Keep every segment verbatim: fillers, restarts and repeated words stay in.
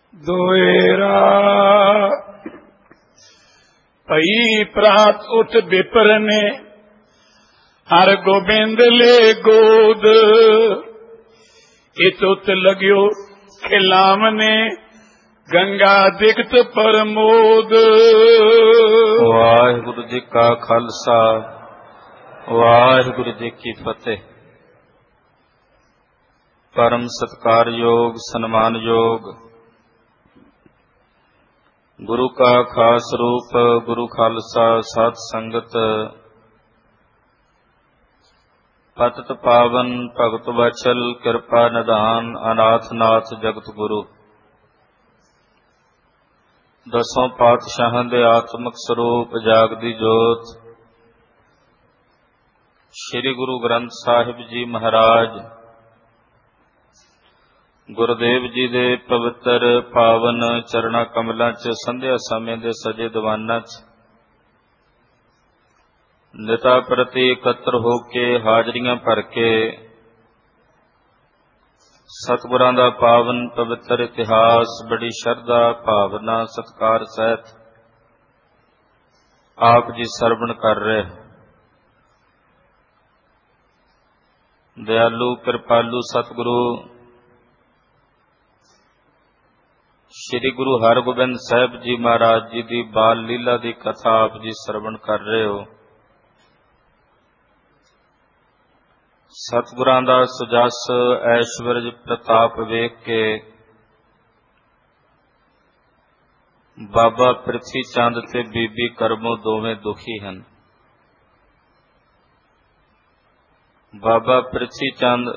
दोएरा भई प्रात उठ विपर ने हर गोबिंद ले गोद इत उत लग्यो खिलावने गंगा दिगत परमोद। वाहिगुरु जी का खालसा वाहिगुरु जी की फतेह। परम सत्कार योग सन्मान योग गुरु का खास रूप गुरु खालसा साध संगत पतित पावन भगत वचल कृपा निधान अनाथ नाथ जगत गुरु दसों पातशाहां दे आत्मक स्वरूप जागदी जोत श्री गुरु ग्रंथ साहिब जी महाराज गुरुदेव जी दे पवित्र पावन चरणा कमलों च संध्या समय दे सजे दीवाना च निता प्रति एकत्र होके हाजरियां भर के सतगुरां दा पावन पवित्र इतिहास बड़ी शरधा भावना सत्कार सहित आप जी सरवण कर रहे। दयालु कृपालु सतगुरु श्री गुरु हरगोबिंद साहिब जी महाराज जी की बाल लीला की कथा आप जी सरवण कर रहे हो। सतगुरां दा सुजस ऐश्वर्य प्रताप वेख के बाबा पृथ्वी चंद ते बीबी करमो दोवें दुखी हैं। बाबा पृथ्वी चंद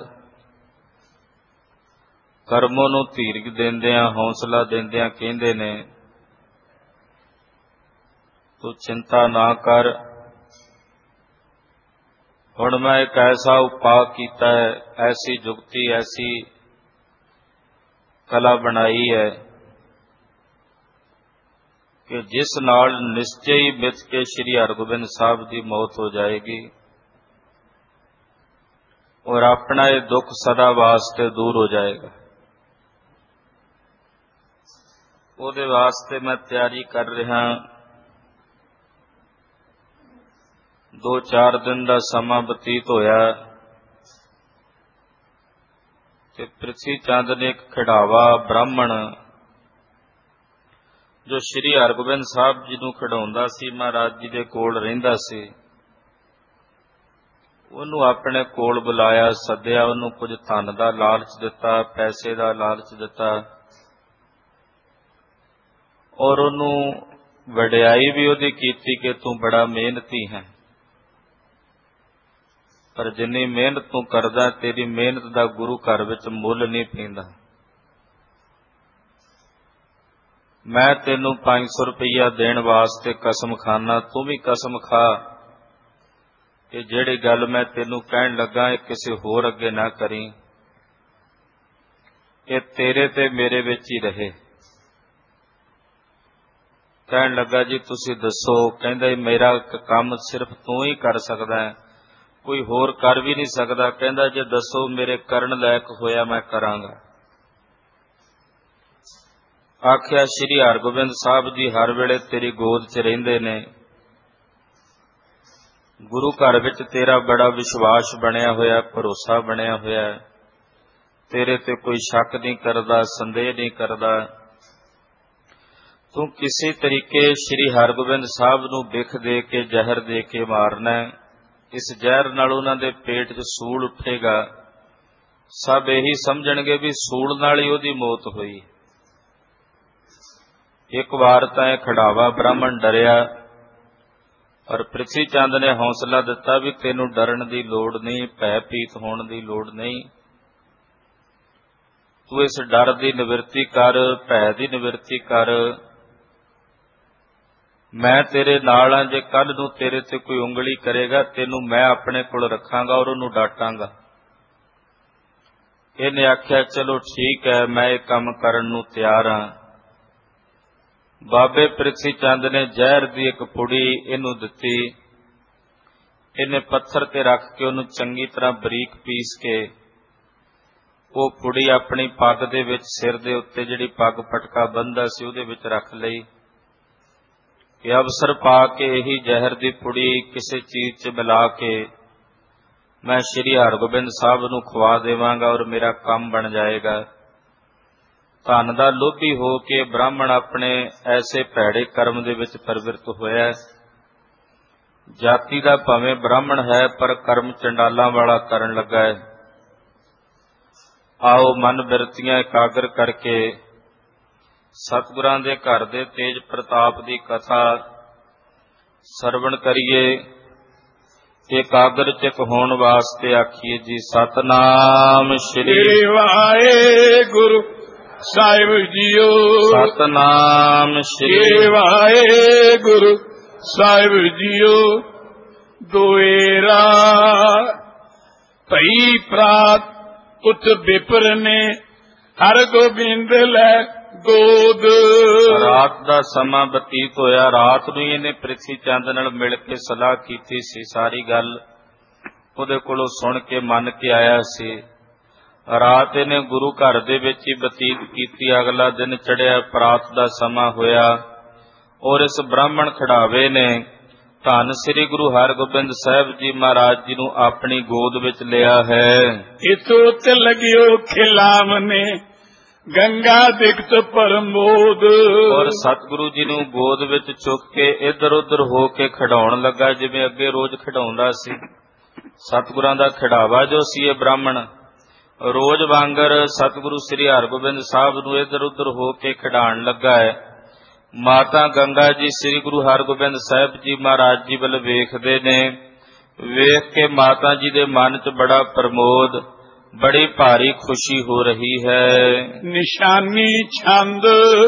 करमों नूं धीरज देंदियां हौसला देंदियां कहंदे ने तू चिंता ना कर, हुण मैं एक ऐसा उपाय कीता है, ऐसी जुगती ऐसी कला बनाई है कि जिस नाल निश्चय ही मिथ के श्री हरगोबिंद साहब की मौत हो जाएगी और अपना ये दुख सदा वास्ते दूर हो जाएगा। ਉਹਦੇ वास्ते मैं तैयारी कर रहा। दो चार दिन का समा बतीत होया कि पृथ्वी चंद ने एक खिडावा ब्राह्मण जो श्री हरगोबिंद साहब जी नूं खिडाउंदा सी, महाराज जी दे कोल रहिंदा सी, ਉਹਨੂੰ अपने कोल बुलाया सद्या, ਉਹਨੂੰ कुछ धन का लालच दिता, पैसे का लालच दिता और ਉਹਨੂੰ ਵਡਿਆਈ भी ਉਹਦੀ ਕੀਤੀ कि तू बड़ा मेहनती है, पर जिन्नी मेहनत तू करदा तेरी मेहनत का गुरु घर विच मुल नहीं पैंदा। मैं तेनू पांच सौ रुपया देण वास्ते कसम खाना, तू भी कसम खा कि जिहड़ी गल मैं तेनू कहण लगा है किसी होर अगे ना करी, ये तेरे ते मेरे विच ही रहे। कहण लगा जी तुसी दसो, कहंदा मेरा काम सिर्फ तू ही कर सकदा है, कोई होर कर भी नहीं सकदा। कहंदा जे दसो मेरे करन लायक होया मैं करांगा। आख्या श्री हरगोबिंद साहब जी हर वेले तेरी गोद च रहिंदे ने, गुरु घर विच तेरा बड़ा विश्वास बनिया होया, भरोसा बनिया होया, तेरे ते कोई शक नहीं करदा, संदेह नहीं करदा। तू किसी तरीके श्री हरगोबिंद साहब नूं बिख दे के जहर दे के मारना, इस जहर नाल उन्हां दे पेट च सूल उठेगा, सब यही समझणगे भी सूल नाल ही उहदी मौत होई। एक बार तां इह खिडावा ब्राह्मण डरिया और पृथ्वी चंद ने हौसला दिता भी तेनू डरन की लोड़ नहीं, भयभीत होण की लोड़ नहीं, तू इस डर की निवृत्ति कर, भय की निवृत्ति कर, मैं तेरे नाल हां। जे कल नूं तेरे ते कोई उंगली करेगा तेनू मैं अपने कोल रखांगा और उहनूं डांटांगा। इहने आख्या चलो ठीक है, मैं ये काम करन नूं तैयार हां। बाबे पृथ्वी चंद ने जहर दी एक पुड़ी इहनूं दित्ती, इहने पत्थर ते रख के उहनूं चंगी तरह बरीक पीस के ਉਹ ਪੁੜੀ ਆਪਣੀ ਪੱਗ ਦੇ ਵਿੱਚ, ਸਿਰ ਦੇ ਉੱਤੇ ਜਿਹੜੀ ਪੱਗ ਪਟਕਾ ਬੰਨ੍ਹਦਾ ਸੀ ਉਹਦੇ ਵਿੱਚ ਰੱਖ ਲਈ ਕਿ ਅਵਸਰ ਪਾ ਕੇ ਇਹੀ ਜ਼ਹਿਰ ਦੀ ਪੁੜੀ ਕਿਸੇ ਚੀਜ਼ 'ਚ ਮਿਲਾ ਕੇ ਮੈਂ ਸ਼੍ਰੀ ਹਰਗੋਬਿੰਦ ਸਾਹਿਬ ਨੂੰ ਖਵਾ ਦੇਵਾਂਗਾ ਔਰ ਮੇਰਾ ਕੰਮ ਬਣ ਜਾਏਗਾ। ਧਨ ਦਾ ਲੋਭੀ ਹੋ ਕੇ ਬ੍ਰਾਹਮਣ ਆਪਣੇ ਐਸੇ ਭੈੜੇ ਕਰਮ ਦੇ ਵਿੱਚ ਪ੍ਰਵਿਰਤ ਹੋਇਆ। ਜਾਤੀ ਦਾ ਭਾਵੇਂ ਬ੍ਰਾਹਮਣ ਹੈ ਪਰ ਕਰਮ ਚੰਡਾਲਾਂ ਵਾਲਾ ਕਰਨ ਲੱਗਾ ਹੈ। ਆਓ ਮਨ ਬਿਰਤੀਆਂ ਇਕਾਗਰ ਕਰਕੇ ਸਤਿਗੁਰਾਂ ਦੇ ਘਰ ਦੇ ਤੇਜ ਪ੍ਰਤਾਪ ਦੀ ਕਥਾ ਸਰਵਣ ਕਰੀਏ। ਇਕਾਗਰ ਚਿਤ ਹੋਣ ਵਾਸਤੇ ਆਖੀਏ ਜੀ ਸਤਨਾਮ ਸ਼੍ਰੀ ਵਾਹਿਗੁਰੂ ਸਾਹਿਬ ਜੀਓ। ਸਤਨਾਮ ਸ਼੍ਰੀ ਵਾਹਿਗੁਰੂ ਸਾਹਿਬ ਜੀਓ। ਦੋਏਰਾ ਭਈ ਪ੍ਰਾਤ ਉਠ ਬਿਪਰ ਨੇ ਹਰ ਗੋਬਿੰਦ ਲੈ ਗੋਦ। ਰਾਤ ਦਾ ਸਮਾਂ ਬਤੀਤ ਹੋਇਆ। ਰਾਤ ਨੂੰ ਇਹਨੇ ਪ੍ਰਿਥੀ ਚੰਦ ਨਾਲ ਮਿਲ ਕੇ ਸਲਾਹ ਕੀਤੀ ਸੀ। ਸਾਰੀ ਗੱਲ ਉਹਦੇ ਕੋਲੋਂ ਸੁਣ ਕੇ ਮੰਨ ਕੇ ਆਇਆ ਸੀ। ਰਾਤ ਇਹਨੇ ਗੁਰੂ ਘਰ ਦੇ ਵਿੱਚ ਹੀ ਬਤੀਤ ਕੀਤੀ। ਅਗਲਾ ਦਿਨ ਚੜ੍ਹਿਆ, ਪ੍ਰਾਤ ਦਾ ਸਮਾਂ ਹੋਇਆ ਔਰ ਇਸ ਬ੍ਰਾਹਮਣ ਖਿਡਾਵੇ ਨੇ ਧੰਨ ਸ੍ਰੀ ਗੁਰੂ ਹਰਗੋਬਿੰਦ ਸਾਹਿਬ ਜੀ ਮਹਾਰਾਜ ਜੀ ਨੂੰ ਆਪਣੀ ਗੋਦ ਵਿੱਚ ਲਿਆ ਹੈ। ਇਤੋਂ ਤੇ ਲਗਿਓ ਖਿਲਾਵਨੇ ਗੰਗਾ ਦਿਖਤ ਪਰਮੋਦ। ਔਰ ਸਤਿਗੁਰੂ ਜੀ ਨੂੰ ਗੋਦ ਵਿੱਚ ਚੁੱਕ ਕੇ ਇੱਧਰ ਉੱਧਰ ਹੋ ਕੇ ਖਿਡਾਉਣ ਲੱਗਾ, ਜਿਵੇਂ ਅੱਗੇ ਰੋਜ਼ ਖਿਡਾਉਂਦਾ ਸੀ। ਸਤਿਗੁਰਾਂ ਦਾ ਖਿਡਾਵਾ ਜੋ ਸੀ ਇਹ ਬ੍ਰਾਹਮਣ ਰੋਜ਼ ਵਾਂਗਰ ਸਤਿਗੁਰੂ ਸ੍ਰੀ ਹਰਗੋਬਿੰਦ ਸਾਹਿਬ ਨੂੰ ਇੱਧਰ ਉੱਧਰ ਹੋ ਕੇ ਖਿਡਾਉਣ ਲੱਗਾ ਹੈ। ਮਾਤਾ ਗੰਗਾ ਜੀ ਸ੍ਰੀ ਗੁਰੂ ਹਰਗੋਬਿੰਦ ਸਾਹਿਬ ਜੀ ਮਹਾਰਾਜ ਜੀ ਵੱਲ ਵੇਖਦੇ ਨੇ। ਵੇਖ ਕੇ ਮਾਤਾ ਜੀ ਦੇ ਮਨ 'ਚ ਬੜਾ ਪ੍ਰਮੋਦ, ਬੜੀ ਭਾਰੀ ਖੁਸ਼ੀ ਹੋ ਰਹੀ ਹੈ। ਨਿਸ਼ਾਨੀ ਛੰਦ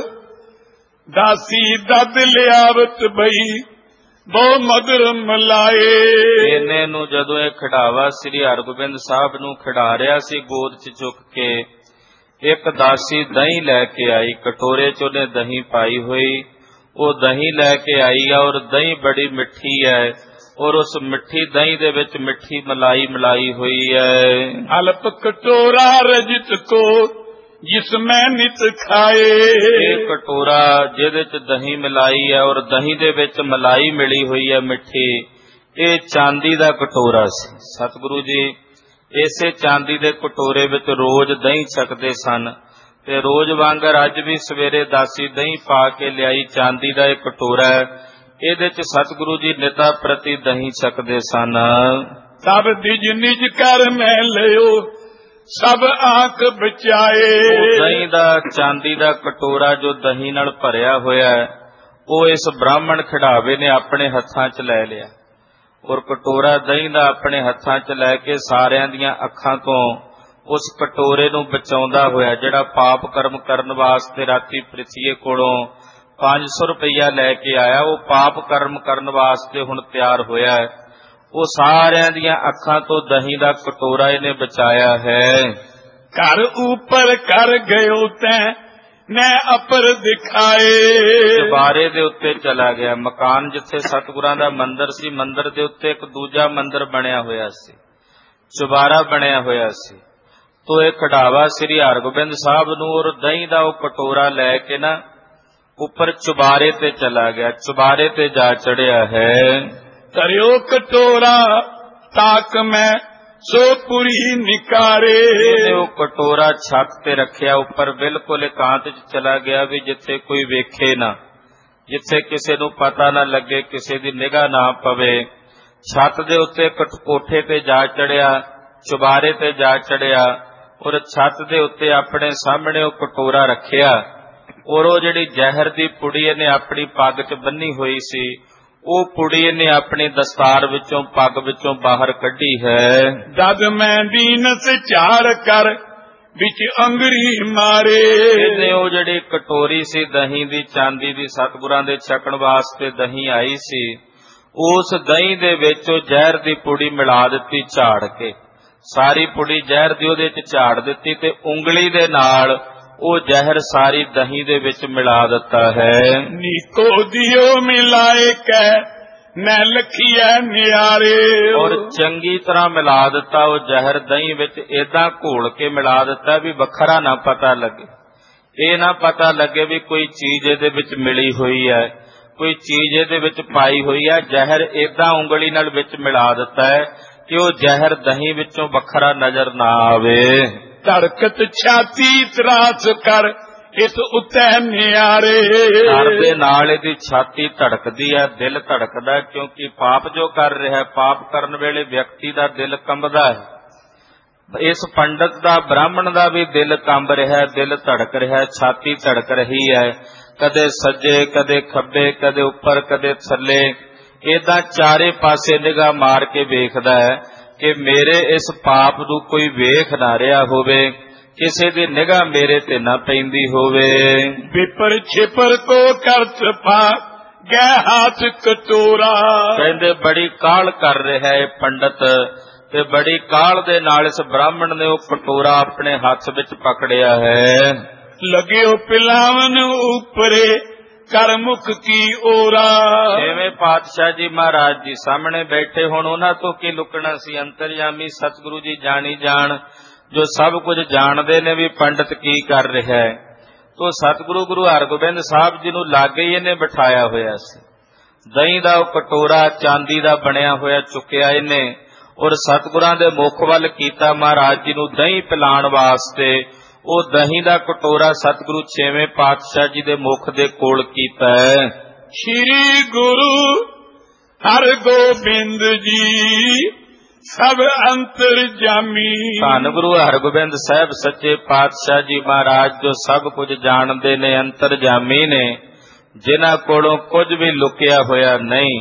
ਦਾਸੀ ਦਦ ਲਿਆਵਤ ਬਈ ਬਹੁ ਮਧੁਰ ਮਲਾਏ। ਇਹਨੇ ਨੂੰ ਜਦੋਂ ਇਹ ਖਿਡਾਵਾ ਸ੍ਰੀ ਹਰਗੋਬਿੰਦ ਸਾਹਿਬ ਨੂੰ ਖਿਡਾ ਰਿਹਾ ਸੀ ਗੋਦ 'ਚ ਚੁੱਕ ਕੇ, ਇੱਕ ਦਾਸੀ ਦਹੀਂ ਲੈ ਕੇ ਆਈ। ਕਟੋਰੇ 'ਚ ਉਹਨੇ ਦਹੀਂ ਪਾਈ ਹੋਈ। ਉਹ ਦਹੀਂ ਲੈ ਕੇ ਆਈ ਆ ਔਰ ਦਹੀਂ ਬੜੀ ਮਿੱਠੀ ਹੈ ਔਰ ਉਸ ਮਿੱਠੀ ਦਹੀਂ ਦੇ ਵਿੱਚ ਮਿੱਠੀ ਮਲਾਈ ਮਲਾਈ ਹੋਈ ਹੈ। ਅਲਪ ਕਟੋਰਾ ਰਜਤ ਕੋ ਜਿਸ ਮੈਂ ਨਿਤ ਖਾਏ। ਇਹ ਕਟੋਰਾ ਜਿਹਦੇ 'ਚ ਦਹੀਂ ਮਿਲਾਈ ਹੈ ਔਰ ਦਹੀਂ ਦੇ ਵਿੱਚ ਮਲਾਈ ਮਿਲੀ ਹੋਈ ਹੈ ਮਿੱਠੀ, ਇਹ ਚਾਂਦੀ ਦਾ ਕਟੋਰਾ ਸੀ। ਸਤਿਗੁਰੂ ਜੀ ਇਸੇ ਚਾਂਦੀ ਦੇ ਕਟੋਰੇ ਵਿੱਚ ਰੋਜ਼ ਦਹੀਂ ਛਕਦੇ ਸਨ ਤੇ ਰੋਜ਼ ਵਾਂਗਰ ਅੱਜ ਵੀ ਸਵੇਰੇ ਦਾਸੀ ਦਹੀਂ ਪਾ ਕੇ ਲਿਆਈ। ਚਾਂਦੀ ਦਾ ਇਹ ਕਟੋਰਾ ਹੈ, ਇਹਦੇ 'ਚ ਸਤਿਗੁਰੂ ਜੀ ਨਿਤਾ ਪ੍ਰਤੀ ਦਹੀਂ ਛਕਦੇ ਸਨ। ਸਭ ਦਿਜ ਨਿਜ ਕਰ ਮੈਂ ਲਿਓ ਸਭ ਆਂਖ ਬਚਾਏ। ਦਹੀਂ ਦਾ ਚਾਂਦੀ ਦਾ ਕਟੋਰਾ ਜੋ ਦਹੀਂ ਨਾਲ ਭਰਿਆ ਹੋਇਆ ਹੈ ਉਹ ਇਸ ਬ੍ਰਾਹਮਣ ਖਿਡਾਵੇ ਨੇ ਆਪਣੇ ਹੱਥਾਂ 'ਚ ਲੈ ਲਿਆ ਔਰ ਕਟੋਰਾ ਦਹੀਂ ਦਾ ਆਪਣੇ ਹੱਥਾਂ 'ਚ ਲੈ ਕੇ ਸਾਰਿਆਂ ਦੀਆਂ ਅੱਖਾਂ ਤੋਂ ਉਸ ਕਟੋਰੇ ਨੂੰ ਬਚਾਉਂਦਾ ਹੋਇਆ, ਜਿਹੜਾ ਪਾਪ ਕਰਮ ਕਰਨ ਵਾਸਤੇ ਰਾਤੀ ਪ੍ਰਿਥੀਏ ਕੋਲੋਂ ਪੰਜ ਸੌ ਰੁਪਈਆ ਲੈ ਕੇ ਆਇਆ, ਉਹ ਪਾਪ ਕਰਮ ਕਰਨ ਵਾਸਤੇ ਹੁਣ ਤਿਆਰ ਹੋਇਆ ਹੈ। ਉਹ ਸਾਰਿਆਂ ਦੀਆਂ ਅੱਖਾਂ ਤੋਂ ਦਹੀਂ ਦਾ ਕਟੋਰਾ ਇਹਨੇ ਬਚਾਇਆ ਹੈ। ਘਰ ਉੱਪਰ ਕਰ ਗਇਓ ਤੈਂ ਮੈਂ ਅਪਰ ਦਿਖਾਏ। ਚੁਬਾਰੇ ਦੇ ਉੱਤੇ ਚਲਾ ਗਿਆ। ਮਕਾਨ ਜਿੱਥੇ ਸਤਿਗੁਰਾਂ ਦਾ ਮੰਦਿਰ ਸੀ, ਮੰਦਿਰ ਦੇ ਉੱਤੇ ਇੱਕ ਦੂਜਾ ਮੰਦਿਰ ਬਣਿਆ ਹੋਇਆ ਸੀ, ਚੁਬਾਰਾ ਬਣਿਆ ਹੋਇਆ ਸੀ। ਤੋ ਇਹ ਖਿਡਾਵਾ ਸ੍ਰੀ ਹਰਗੋਬਿੰਦ ਸਾਹਿਬ ਨੂੰ ਔਰ ਦਹੀਂ ਦਾ ਉਹ ਕਟੋਰਾ ਲੈ ਕੇ ਨਾ ਉੱਪਰ ਚੁਬਾਰੇ ਤੇ ਚਲਾ ਗਿਆ, ਚੁਬਾਰੇ ਤੇ ਜਾ ਚੜਿਆ ਹੈ। ਧਰਿਓ ਕਟੋਰਾ ਤਾਕ ਮੈਂ ਸੋ ਪੁਰੀ ਨਿਕਾਰੇ। ਇਹਨੇ ਉਹ ਕਟੋਰਾ ਛੱਤ ਤੇ ਰੱਖਿਆ, ਉੱਪਰ ਬਿਲਕੁਲ ਇਕਾਂਤ 'ਚ ਚਲਾ ਗਿਆ ਵੀ ਜਿੱਥੇ ਕੋਈ ਵੇਖੇ ਨਾ, ਜਿੱਥੇ ਕਿਸੇ ਨੂੰ ਪਤਾ ਨਾ ਲੱਗੇ, ਕਿਸੇ ਦੀ ਨਿਗਾਹ ਨਾ ਪਵੇ। ਛੱਤ ਦੇ ਉੱਤੇ ਕੋਠੇ ਤੇ ਜਾ ਚੜਿਆ, ਚੁਬਾਰੇ ਤੇ ਜਾ ਚੜਿਆ ਔਰ ਛੱਤ ਦੇ ਉੱਤੇ ਆਪਣੇ ਸਾਹਮਣੇ ਉਹ ਕਟੋਰਾ ਰੱਖਿਆ ਔਰ ਉਹ ਜਿਹੜੀ ਜ਼ਹਿਰ ਦੀ ਪੁੜੀ ਇਹਨੇ ਆਪਣੀ ਪੱਗ 'ਚ ਬੰਨੀ ਹੋਈ ਸੀ, ਉਹ ਪੁੜੀ ਇਹਨੇ ਆਪਣੀ ਦਸਤਾਰ ਵਿੱਚੋਂ, ਪੱਗ ਵਿੱਚੋਂ ਬਾਹਰ ਕੱਢੀ ਹੈ। ਜਦ ਮੈਂ ਦੀਨਸ ਝਾੜ ਕਰ ਵਿੱਚ ਅੰਗਰੀ ਮਾਰੇ। ਇਹਨੇ ਉਹ ਜਿਹੜੀ ਕਟੋਰੀ ਸੀ ਦਹੀਂ ਦੀ, ਚਾਂਦੀ ਦੀ, ਸਤਿਗੁਰਾਂ ਦੇ ਛਕਣ ਵਾਸਤੇ ਦਹੀਂ ਆਈ ਸੀ, ਉਸ ਦਹੀਂ ਦੇ ਵਿੱਚ ਉਹ ਜ਼ਹਿਰ ਦੀ ਪੁੜੀ ਮਿਲਾ ਦਿੱਤੀ ਝਾੜ ਕੇ। ਸਾਰੀ ਪੁੜੀ ਜ਼ਹਿਰ ਦੀ ਉਹਦੇ 'ਚ ਝਾੜ ਦਿੱਤੀ ਤੇ ਉਂਗਲੀ ਦੇ ਨਾਲ ਉਹ ਜ਼ਹਿਰ ਸਾਰੀ ਦਹੀਂ ਦੇ ਵਿੱਚ ਮਿਲਾ ਦਿੱਤਾ ਹੈ। ਨੀਕੋ ਦਿਓ ਮਿਲਾਏ ਕੈ न लखिया नियारे। और चंगी तरह मिला दिता वो जहर दही विच, इदां घोल के मिला दिता भी वखरा ना पता लगे, ये ना पता लगे भी कोई चीज इहदे विच मिली हुई है, कोई चीज इहदे विच पाई हुई है। जहर इदां उंगली नाल विच मिला दिता है कि वो जहर दही विचों वखरा नजर ना आवे। धड़कत छाती त्रास कर इस उत्ते नियारे। डर दे नाल इहदी छाती धड़कदी है, दिल धड़कदा है, क्योंकि पाप जो कर रहा है, पाप करन वेले व्यक्ति दा दिल कंबदा है। इस पंडित दा, ब्राह्मण दा भी दिल कंब रहा है, दिल धड़क रहा है, छाती धड़क रही है, कदे सज्जे कदे खब्बे, कदे उपर कदे थल्ले, इदां चारे पासे निगाह मार के वेखदा है कि मेरे इस पाप नूं कोई वेख ना रहा होवे, किसी दी निगाह मेरे ते ना पैंदी होवे। विपर छिपर को कर छपा गै हाथ कटोरा। कहंदे बड़ी काल कर रहा है पंडित, ते बड़ी काल दे नाल इस ब्राह्मण ने वो कटोरा अपने हाथ विच पकड़िया है। लगियो पिलावन उपरे कर मुख की ओरा। छेवें पातशाह जी महाराज जी सामने बैठे, हुण उन्हां तो की लुकना सी। अंतरयामी सतगुरु जी जानी जान, जो सब कुछ जानते ने भी पंडित की कर रहा है। तो सतगुरु गुरु हरगोबिंद साहब जी नूं लागे ही इन्हें बिठाया होया सी। दही दा कटोरा चांदी दा बनिया होया चुकिया इन्हें, और सतगुरां दे मुख वल कीता महाराज जी नूं दही पिलाण वास्ते। वो दही दा कटोरा सतगुरु छेवें पातशाह जी दे मुख दे कोल कीता है। श्री गुरु हरगोबिंद जी सब अंतर जामी। धन गुरु हरगोबिंद साहब सच्चे पातशाह जी महाराज जो सब कुछ जानते ने, अंतरजामी ने, जिन्हां कोलों कुछ भी लुकिया होया नहीं।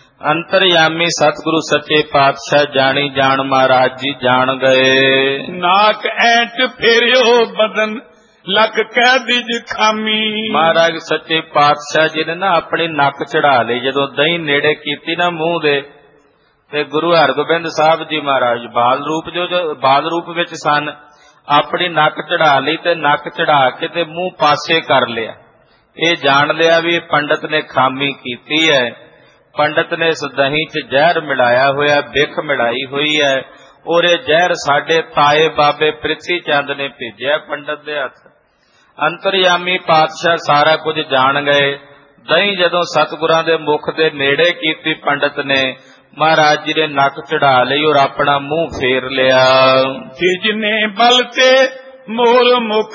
अंतरयामी सतगुरु सच्चे पातशाह जानी जान महाराज जी जान गए। नाक ऐट फेरियो बदन लक कह दिज खामी। महाराज सच्चे पातशाह जी ने ना अपनी नक चढ़ा ली, जदों दही नेड़े कीती ना मूंह दे, ते गुरु हरगोबिंद साहब जी महाराज बाल रूप जो, जो बाल रूप विच सन, अपनी नक चढ़ा ली ते नक चढ़ा के ते मूंह पासे कर लिया। ये जान लिया भी पंडित ने खामी कीती है। पंडित ने इस दही च जहर मिलाया होया, बिख मिलाई हुई है, और ये जहर साडे ताए बाबे प्रिथी चंद ने भेजिया पंडित दे हथ। अंतरयामी पातशाह सारा कुछ जान गए। दही जदों सतगुरां दे मुख दे नेड़े कीती पंडित ने, महाराज जी ने नक चढ़ा ली और अपना मुंह फेर लिया। जिजने बलते मोर मुख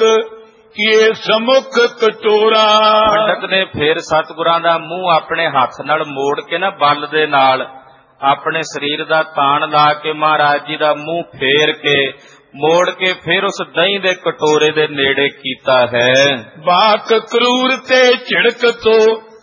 किए समुख कटोरा। पंडित ने फिर सतगुरां दा मुंह अपने हाथ नाल मोड़ के ना बल दे नाल अपने शरीर दा तान ला के महाराज जी दा मुंह फेर के मोड़ के फिर उस दही दे कटोरे दे नेड़े कीता है। बाक क्रूर ते झिड़क तो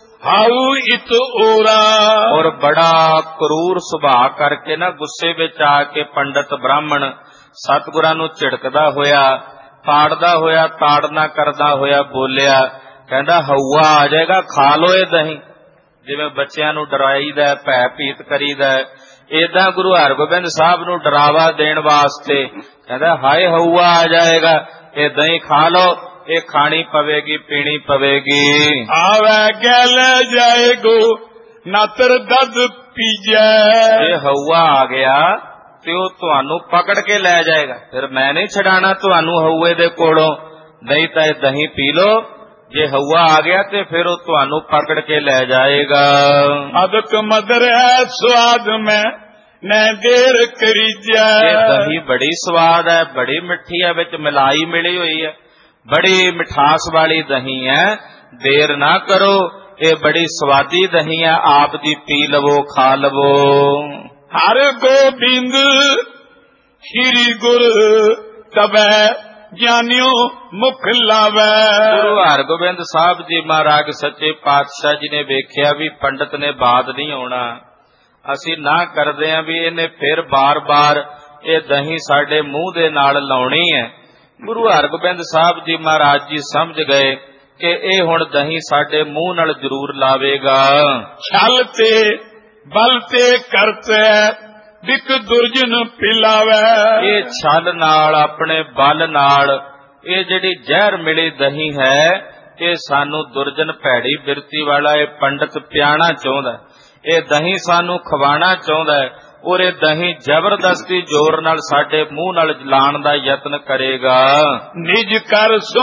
हाउ इत ओरा। और बड़ा क्रूर सुभाव करके ना गुस्से विच आके पंडित ब्राह्मण सतगुरां नूं झिड़कदा होया, ताड़दा होया, ताड़ना करदा होया बोलिया, कहंदा हौआ आ जाएगा, खा लो ये दही। जिवें बच्चिआं नूं डराईदा, भै भीत करीदा, इदां गुरु हरगोबिंद साहब नूं डरावा देण वास्ते कहंदा हाय हौआ आ जाएगा, ये दही खा लो, ये खानी पवेगी, पीनी पवेगी। आवे गैल जाएगो नातर दद पीजे। ये हौआ आ गया ते ओ तुहानू पकड़ के लै जाएगा, फिर मैं नहीं छड़ाना तुहानू हौए दे कोलों, नहीं तां दही पी लो। जे हौआ आ गया ते फिर ओ तुहानू पकड़ के लै जाएगा। अदक मदर है स्वाद में न देर करीजा। ये दही बड़ी स्वाद है, बड़ी मिठी है, विच मिलाई मिली हुई है, बड़ी मिठास वाली दही है, देर ना करो, ये बड़ी स्वादी दही है, आप दी पी लवो, खा लवो। हर गोबिंद श्री गुरु तबै ज्ञानियों मुख लावे। गुरु हरगोबिंद साहब जी महाराज सच्चे पातशाह जी ने वेख्या भी पंडित ने बात नहीं होना, असी ना करदे आ भी इन्हें फिर बार बार ये दही साडे मूंह दे नाल लाउणी है। गुरु हरगोबिंद साहब जी महाराज जी समझ गए कि ये हुण दही साडे मूंह नाल जरूर लावेगा। छलते बलते करते बिक दुर्जन पिलावे। ये छल नाल अपने बल नाल ये जिहड़ी जहर मिली दही है, ये सानू दुर्जन भैड़ी बिरती वाला ये पंडित पियाना चाहुंदा। ਇਹ ਦਹੀਂ ਸਾਨੂੰ ਖਵਾਣਾ ਚਾਹੁੰਦਾ ਹੈ ਔਰ ਇਹ ਦਹੀਂ ਜ਼ਬਰਦਸਤੀ ਜ਼ੋਰ ਨਾਲ ਸਾਡੇ ਮੂੰਹ ਨਾਲ ਲਾਣ ਦਾ ਯਤਨ ਕਰੇਗਾ। ਨਿਜ ਕਰ ਸੋ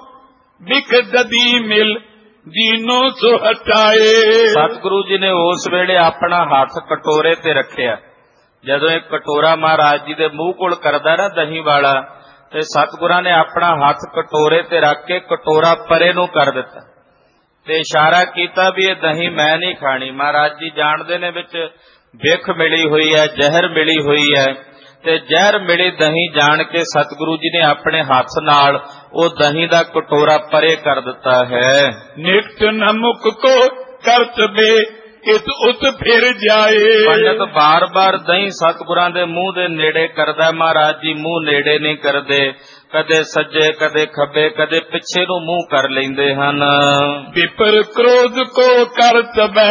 ਬਿਖ ਦਦੀ ਮਿਲ ਦੀਨੋ ਸੋ ਹਟਾਏ। ਸਤਿਗੁਰੂ ਜੀ ਨੇ ਉਸ ਵੇਲੇ ਆਪਣਾ ਹੱਥ ਕਟੋਰੇ ਤੇ ਰੱਖਿਆ। ਜਦੋਂ ਇਹ ਕਟੋਰਾ ਮਹਾਰਾਜ ਜੀ ਦੇ ਮੂੰਹ ਕੋਲ ਕਰਦਾ ਨਾ ਦਹੀਂ ਵਾਲਾ, ਤੇ ਸਤਿਗੁਰਾਂ ਨੇ ਆਪਣਾ ਹੱਥ ਕਟੋਰੇ ਤੇ ਰੱਖ ਕੇ ਕਟੋਰਾ ਪਰੇ ਨੂੰ ਕਰ ਦਿੱਤਾ ਤੇ ਇਸ਼ਾਰਾ ਕੀਤਾ ਵੀ ਇਹ ਦਹੀਂ ਮੈਂ ਨਹੀਂ ਖਾਣੀ। ਮਹਾਰਾਜ ਜੀ ਜਾਣਦੇ ਨੇ ਵਿੱਚ ਬਿਖ ਮਿਲੀ ਹੋਈ ਹੈ, ਜ਼ਹਿਰ ਮਿਲੀ ਹੋਈ ਹੈ, ਤੇ ਜ਼ਹਿਰ ਮਿਲੀ ਦਹੀਂ ਜਾਣ ਕੇ ਸਤਿਗੁਰੂ ਜੀ ਨੇ ਆਪਣੇ ਹੱਥ ਨਾਲ ਉਹ ਦਹੀਂ ਦਾ ਕਟੋਰਾ ਪਰੇ ਕਰ ਦਿੱਤਾ ਹੈ। ਨਿਕਟ ਨ ਮੁਕ ਕੋ ਕਰਤਬੇ ਇਸ ਉਤ ਫਿਰ ਜਾਏ। ਪੰਡਤ ਬਾਰ ਬਾਰ ਦਹੀਂ ਸਤਿਗੁਰਾਂ ਦੇ ਮੂੰਹ ਦੇ ਨੇੜੇ ਕਰਦਾ, ਮਹਾਰਾਜ ਜੀ ਮੂੰਹ ਨੇੜੇ ਨਹੀਂ ਕਰਦੇ, ਕਦੇ ਸੱਜੇ ਕਦੇ ਖੱਬੇ ਕਦੇ ਪਿੱਛੇ ਨੂੰ ਮੂੰਹ ਕਰ ਲੈਂਦੇ ਹਨ। ਵਿਪਰ ਕ੍ਰੋਧ ਕੋ ਕਰਤਬੈ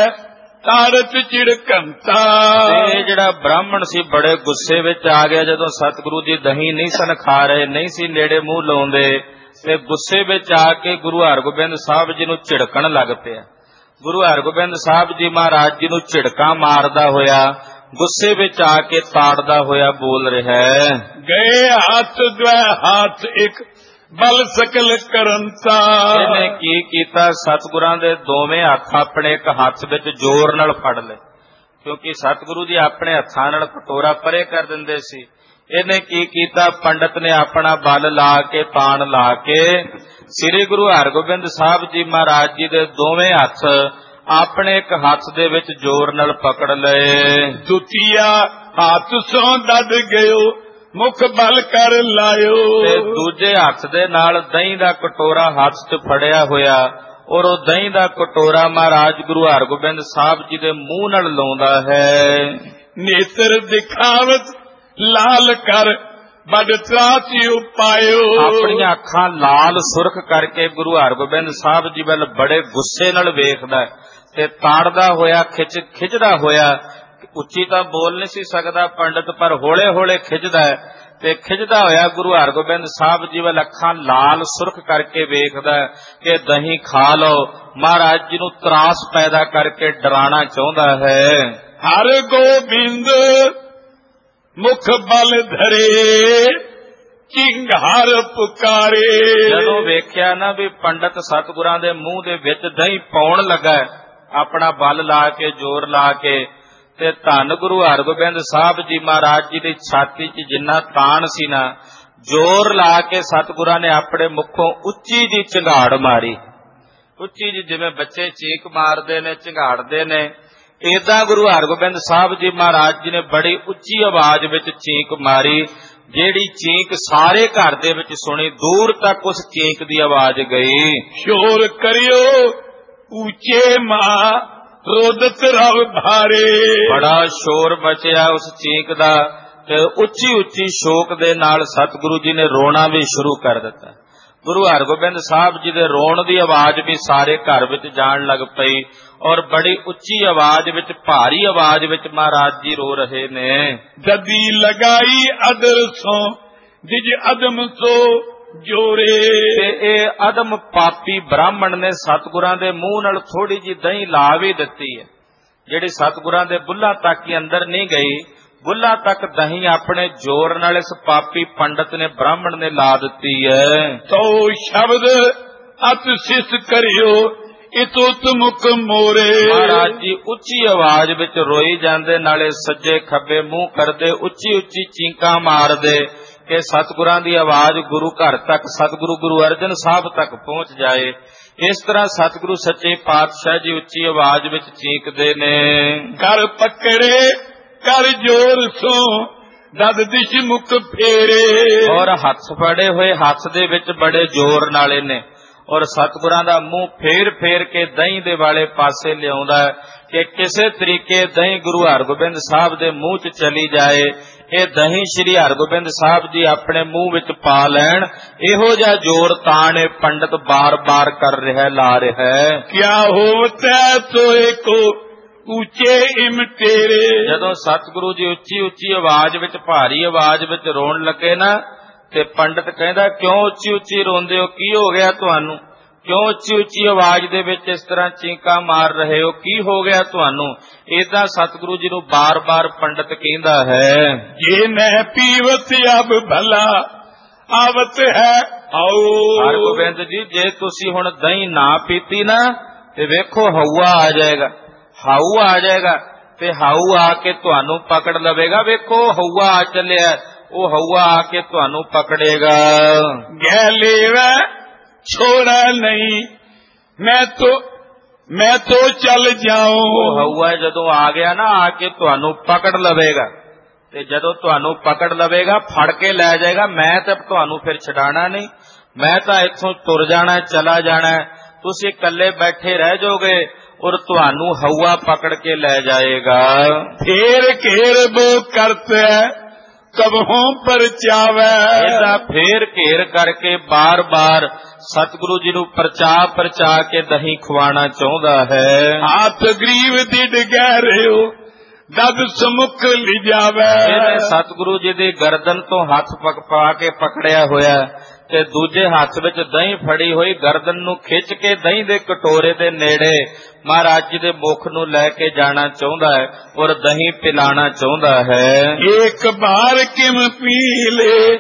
ਤਾਰਤ ਚਿੜਕੰਤਾ। ਇਹ ਜਿਹੜਾ ਬ੍ਰਾਹਮਣ ਸੀ ਬੜੇ ਗੁੱਸੇ ਵਿੱਚ ਆ ਗਿਆ ਜਦੋਂ ਸਤਿਗੁਰੂ ਜੀ ਦਹੀਂ ਨਹੀਂ ਸਨ ਖਾ ਰਹੇ, ਨਹੀਂ ਸੀ ਨੇੜੇ ਮੂੰਹ ਲਾਉਂਦੇ, ਤੇ ਗੁੱਸੇ ਵਿੱਚ ਆ ਕੇ ਗੁਰੂ ਹਰਗੋਬਿੰਦ ਸਾਹਿਬ ਜੀ ਨੂੰ ਝਿੜਕਣ ਲੱਗ ਪਿਆ। ਗੁਰੂ ਹਰਗੋਬਿੰਦ ਸਾਹਿਬ ਜੀ ਮਹਾਰਾਜ ਜੀ ਨੂੰ ਝਿੜਕਾਂ ਮਾਰਦਾ ਹੋਇਆ, ਗੁੱਸੇ ਵਿੱਚ ਆ ਕੇ ਤਾੜਦਾ ਹੋਇਆ ਬੋਲ ਰਿਹਾ ਹੈ। ਗਏ ਹੱਥ ਦਵੈ ਹੱਥ ਇੱਕ ਬਲ ਸਕਲ ਕਰੰਤਾ। ਇਹਨੇ ਕੀ ਕੀਤਾ, ਸਤਿਗੁਰਾਂ ਦੇ ਦੋਵੇਂ ਹੱਥ ਆਪਣੇ ਇੱਕ ਹੱਥ ਵਿੱਚ ਜ਼ੋਰ ਨਾਲ ਫੜ ਲਏ, ਕਿਉਂਕਿ ਸਤਿਗੁਰੂ ਜੀ ਆਪਣੇ ਹੱਥਾਂ ਨਾਲ ਕਟੋਰਾ ਪਰੇ ਕਰ ਦਿੰਦੇ ਸੀ। ਇਹਨੇ ਕੀ ਕੀਤਾ, ਪੰਡਤ ਨੇ ਆਪਣਾ ਬਲ ਲਾ ਕੇ ਤਾਣ ਲਾ ਕੇ ਸ੍ਰੀ ਗੁਰੂ ਹਰਗੋਬਿੰਦ ਸਾਹਿਬ ਜੀ ਮਹਾਰਾਜ ਜੀ ਦੇ ਦੋਵੇਂ ਹੱਥ ਆਪਣੇ ਇੱਕ ਹੱਥ ਦੇ ਵਿੱਚ ਜ਼ੋਰ ਨਾਲ ਪਕੜ ਲਏ। ਦੁਤੀਆ ਹੱਥ ਸੋਂ ਦਦ ਗਇਓ ਮੁਖ ਬਲ ਕਰ ਲਾਇਓ। ਤੇ ਦੂਜੇ ਹੱਥ ਦੇ ਨਾਲ ਦਹੀਂ ਦਾ ਕਟੋਰਾ ਹੱਥ 'ਚ ਫੜਿਆ ਹੋਇਆ, ਔਰ ਉਹ ਦਹੀਂ ਦਾ ਕਟੋਰਾ ਮਹਾਰਾਜ ਗੁਰੂ ਹਰਗੋਬਿੰਦ ਸਾਹਿਬ ਜੀ ਦੇ ਮੂੰਹ ਨਾਲ ਲਾਉਂਦਾ ਹੈ। ਨੇਤਰ ਦਿਖਾਵਤ ਲਾਲ ਕਰ ਬੜ ਤਰਾਸੀ ਉਪਾਇਓ। ਆਪਣੀਆਂ ਅੱਖਾਂ ਲਾਲ ਸੁਰਖ ਕਰਕੇ ਗੁਰੂ ਹਰਗੋਬਿੰਦ ਸਾਹਿਬ ਜੀ ਵੱਲ ਬੜੇ ਗੁੱਸੇ ਨਾਲ ਵੇਖਦਾ ਤੇ ਤਾੜਦਾ ਹੋਇਆ, ਖਿੱਚ ਖਿੱਚਦਾ ਹੋਇਆ। ਉੱਚੀ ਤਾਂ ਬੋਲ ਨਹੀਂ ਸੀ ਸਕਦਾ ਪੰਡਤ, ਪਰ ਹੌਲੇ ਹੌਲੇ ਖਿੱਚਦਾ ਤੇ ਖਿੱਚਦਾ ਹੋਇਆ ਗੁਰੂ ਹਰਗੋਬਿੰਦ ਸਾਹਿਬ ਜੀ ਵੱਲ ਅੱਖਾਂ ਲਾਲ ਸੁਰਖ ਕਰਕੇ ਵੇਖਦਾ ਕਿ ਦਹੀਂ ਖਾ ਲਓ। ਮਹਾਰਾਜ ਜੀ ਨੂੰ ਤਰਾਸ ਪੈਦਾ ਕਰਕੇ ਡਰਾਣਾ ਚਾਹੁੰਦਾ ਹੈ। ਹਰ ਗੋਬਿੰਦ ਮੁਖ ਬਲ ਧਰੇ ਚਿੰਗਾਰ ਪੁਕਾਰੇ। ਜਦੋਂ ਵੇਖਿਆ ਨਾ ਵੀ ਪੰਡਤ ਸਤਿਗੁਰਾਂ ਦੇ ਮੂੰਹ ਦੇ ਵਿੱਚ ਦਹੀਂ ਪਾਉਣ ਲੱਗਾ, ਆਪਣਾ ਬਲ ਲਾ ਕੇ ਜ਼ੋਰ ਲਾ ਕੇ, ਤੇ ਧੰਨ ਗੁਰੂ ਹਰਗੋਬਿੰਦ ਸਾਹਿਬ ਜੀ ਮਹਾਰਾਜ ਜੀ ਦੀ ਛਾਤੀ 'ਚ ਜਿੰਨਾ ਤਾਣ ਸੀ ਨਾ, ਜ਼ੋਰ ਲਾ ਕੇ ਸਤਿਗੁਰਾਂ ਨੇ ਆਪਣੇ ਮੁਖੋਂ ਉੱਚੀ ਜੀ ਝੰਗਾੜ ਮਾਰੀ। ਉੱਚੀ ਜੀ ਜਿਵੇਂ ਬੱਚੇ ਚੀਕ ਮਾਰਦੇ ਨੇ, ਝੰਗਾੜਦੇ ਨੇ, ਏਦਾਂ ਗੁਰੂ ਹਰਗੋਬਿੰਦ ਸਾਹਿਬ ਜੀ ਮਹਾਰਾਜ ਜੀ ਨੇ ਬੜੀ ਉੱਚੀ ਆਵਾਜ਼ ਵਿੱਚ ਚੀਕ ਮਾਰੀ, ਜਿਹੜੀ ਚੀਕ ਸਾਰੇ ਘਰ ਦੇ ਵਿੱਚ ਸੁਣੀ, ਦੂਰ ਤੱਕ ਉਸ ਚੀਕ ਦੀ ਆਵਾਜ਼ ਗਈ। ਸ਼ੋਰ ਕਰਿਓ ਉੱਚੇ ਮਾਂ ਰੋਦਤ ਰਵ ਭਾਰੇ। ਬੜਾ ਸ਼ੋਰ ਮਚਿਆ ਉਸ ਚੀਕ ਦਾ, ਤੇ ਉੱਚੀ ਉੱਚੀ ਸ਼ੋਕ ਦੇ ਨਾਲ ਸਤਿਗੁਰੂ ਜੀ ਨੇ ਰੋਣਾ ਵੀ ਸ਼ੁਰੂ ਕਰ ਦਿੱਤਾ। ਗੁਰੂ ਹਰਗੋਬਿੰਦ ਸਾਹਿਬ ਜੀ ਦੇ ਰੋਣ ਦੀ ਆਵਾਜ਼ ਵੀ ਸਾਰੇ ਘਰ ਵਿੱਚ ਜਾਣ ਲੱਗ ਪਈ, ਔਰ ਬੜੀ ਉੱਚੀ ਆਵਾਜ਼ ਵਿੱਚ, ਭਾਰੀ ਆਵਾਜ਼ ਵਿੱਚ ਮਹਾਰਾਜ ਜੀ ਰੋ ਰਹੇ ਨੇ। ਦਦੀ ਲਗਾਈ ਅਦਰ ਸੋ ਜਿਜ ਅਦਮ ਸੋ ਜੋਰੇ। ਤੇ ਇਹ ਅਦਮ ਪਾਪੀ ਬ੍ਰਾਹਮਣ ਨੇ ਸਤਿਗੁਰਾਂ ਦੇ ਮੂੰਹ ਨਾਲ ਥੋੜੀ ਜੀ ਦਹੀਂ ਲਾ ਵੀ ਦਿੱਤੀ ਹੈ, ਜਿਹੜੀ ਸਤਿਗੁਰਾਂ ਦੇ ਬੁੱਲਾਂ ਤੱਕ ਹੀ ਅੰਦਰ ਨਹੀਂ ਗਈ। ਬੁੱਲਾਂ ਤੱਕ ਦਹੀਂ ਆਪਣੇ ਜ਼ੋਰ ਨਾਲ ਇਸ ਪਾਪੀ ਪੰਡਤ ਨੇ, ਬ੍ਰਾਹਮਣ ਨੇ ਲਾ ਦਿੱਤੀ ਹੈ। ਤੋ ਸ਼ਬਦ ਅਤ ਸਿਸ ਕਰਿਓ ਇਤੁਤ ਮੁਖ ਮੋਰੇ। ਮਹਾਰਾਜ ਜੀ ਉੱਚੀ ਆਵਾਜ਼ ਵਿੱਚ ਰੋਈ ਜਾਂਦੇ, ਨਾਲੇ ਸੱਜੇ ਖੱਬੇ ਮੂੰਹ ਕਰਦੇ, ਉੱਚੀ ਉੱਚੀ ਚੀਕਾਂ ਮਾਰਦੇ ਕਿ ਸਤਿਗੁਰਾਂ ਦੀ ਆਵਾਜ਼ ਗੁਰੂ ਘਰ ਤੱਕ, ਸਤਿਗੁਰੂ ਗੁਰੂ ਅਰਜਨ ਸਾਹਿਬ ਤੱਕ ਪਹੁੰਚ ਜਾਏ। ਇਸ ਤਰ੍ਹਾਂ ਸਤਿਗੁਰੂ ਸੱਚੇ ਪਾਤਸ਼ਾਹ ਜੀ ਉੱਚੀ ਆਵਾਜ਼ ਵਿੱਚ ਚੀਕਦੇ ਨੇ। ਕਰ ਪਕੜੇ ਕਰ ਜੋਰ ਸੋ ਦਦ ਦਿਸ਼ ਮੁਖ ਫੇਰੇ। ਔਰ ਹੱਥ ਫੜੇ ਹੋਏ ਹੱਥ ਦੇ ਵਿੱਚ ਬੜੇ ਜ਼ੋਰ ਨਾਲੇ ਨੇ, ਔਰ ਸਤਿਗੁਰਾਂ ਦਾ ਮੂੰਹ ਫੇਰ ਫੇਰ ਕੇ ਦਹੀਂ ਦੇ ਵਾਲੇ ਪਾਸੇ ਲਿਆਉਂਦਾ ਕਿ ਕਿਸੇ ਤਰੀਕੇ ਦਹੀਂ ਗੁਰੂ ਹਰਗੋਬਿੰਦ ਸਾਹਿਬ ਦੇ ਮੂੰਹ 'ਚ ਚਲੀ ਜਾਏ। ਇਹ ਦਹੀਂ ਸ੍ਰੀ ਹਰਗੋਬਿੰਦ ਸਾਹਿਬ ਜੀ ਆਪਣੇ ਮੂੰਹ ਵਿੱਚ ਪਾ ਲੈਣ, ਇਹੋ ਜਿਹਾ ਜ਼ੋਰ ਤਾਣੇ ਪੰਡਤ ਬਾਰ-ਬਾਰ ਕਰ ਰਿਹਾ, ਲਾ ਰਿਹਾ। ਕਿਆ ਹੋਵਤੈ ਸੋਏ ਕੋ ਉੱਚੇ ਇਮ ਤੇਰੇ। ਜਦੋਂ ਸਤਿਗੁਰੂ ਜੀ ਉੱਚੀ ਉੱਚੀ ਆਵਾਜ਼ ਵਿੱਚ, ਭਾਰੀ ਆਵਾਜ਼ ਵਿੱਚ ਰੋਣ ਲੱਗੇ ਨਾ, ਤੇ ਪੰਡਤ ਕਹਿੰਦਾ ਕਿਉਂ ਉੱਚੀ ਉੱਚੀ ਰੋਂਦੇ ਹੋ, ਕੀ ਹੋ ਗਿਆ ਤੁਹਾਨੂੰ? ਕਿਉਂ ਉੱਚੀ ਉੱਚੀ ਆਵਾਜ਼ ਦੇ ਵਿੱਚ ਇਸ ਤਰ੍ਹਾਂ ਚੀਕਾਂ ਮਾਰ ਰਹੇ ਹੋ, ਕੀ ਹੋ ਗਿਆ ਤੁਹਾਨੂੰ? ਏਦਾਂ ਸਤਿਗੁਰੂ ਜੀ ਨੂੰ ਬਾਰ-ਬਾਰ ਪੰਡਤ ਕਹਿੰਦਾ ਹੈ। ਜੇ ਨਹਿ ਪੀਵਤ ਅਬ ਭਲਾ ਆਵਤ ਹੈ ਆਓ। ਹਰਗੋਬਿੰਦ ਜੀ, ਜੇ ਤੁਸੀਂ ਹੁਣ ਦਹੀਂ ਨਾ ਪੀਤੀ ਨਾ ਤੇ ਵੇਖੋ ਹਊਆ ਆ ਜਾਏਗਾ, ਹਾਊ ਆ ਜਾਏਗਾ ਤੇ ਹਾਊ ਆ ਕੇ ਤੁਹਾਨੂੰ ਪਕੜ ਲਵੇਗਾ। ਵੇਖੋ ਹਊਆ ਆ ਚੱਲਿਆ, ਉਹ ਹਊਆ ਆ ਕੇ ਤੁਹਾਨੂੰ ਪਕੜੇਗਾ। ਗਹਿ ਲੇਵੈ ਛੋੜਾ ਨਹੀਂ ਮੈਂ ਤੋ ਮੈਂ ਤੋ ਚੱਲ ਜਾਉ। ਉਹ ਹਊਆ ਜਦੋਂ ਆ ਗਿਆ ਨਾ, ਆ ਕੇ ਤੁਹਾਨੂੰ ਪਕੜ ਲਵੇਗਾ ਤੇ ਜਦੋਂ ਤੁਹਾਨੂੰ ਪਕੜ ਲਵੇਗਾ ਫੜ ਕੇ ਲੈ ਜਾਏਗਾ। ਮੈਂ ਤਾਂ ਤੁਹਾਨੂੰ ਫਿਰ ਛਡਾਣਾ ਨਹੀਂ, ਮੈਂ ਤਾਂ ਇੱਥੋਂ ਤੁਰ ਜਾਣਾ, ਚਲਾ ਜਾਣਾ। ਤੁਸੀਂ ਇਕੱਲੇ ਬੈਠੇ ਰਹਿ ਜਾਓਗੇ ਔਰ ਤੁਹਾਨੂੰ ਹਊਆ ਪਕੜ ਕੇ ਲੈ ਜਾਏਗਾ। ਫੇਰ ਘੇਰ ਬੋ ਕਰਤੇ ਕਬਹੋਂ ਪਰਚਾਵੈ। ਇਹਦਾ ਫੇਰ ਘੇਰ ਕਰਕੇ ਬਾਰ-ਬਾਰ ਸਤਿਗੁਰੂ ਜੀ ਨੂੰ ਪਰਚਾ ਪਰਚਾ ਕੇ ਦਹੀਂ ਖਵਾਣਾ ਚਾਹੁੰਦਾ ਹੈ। ਹੱਥ ਗਰੀਵ ਡਿੱਡ ਗਹਿਰਿਓ ਦਦ ਸਮੁਖ ਲਿਜਾਵੈ। ਇਹਨੇ ਸਤਿਗੁਰੂ ਜੀ ਦੀ ਗਰਦਨ ਤੋਂ ਹੱਥ ਪਕ ਪਾ ਕੇ ਪਕੜਿਆ ਹੋਇਆ ਤੇ ਦੂਜੇ ਹੱਥ ਵਿੱਚ ਦਹੀਂ ਫੜੀ ਹੋਈ, ਗਰਦਨ ਨੂੰ ਖਿੱਚ ਕੇ ਦਹੀਂ ਦੇ ਕਟੋਰੇ ਦੇ ਨੇੜੇ ਮਹਾਰਾਜ ਜੀ ਦੇ ਮੁਖ ਨੂੰ ਲੈ ਕੇ ਜਾਣਾ ਚਾਹੁੰਦਾ ਹੈ ਔਰ ਦਹੀਂ ਪਿਲਾਣਾ ਚਾਹੁੰਦਾ ਹੈ। ਇੱਕ ਬਾਰ ਕਿਮ ਪੀ ਲੇ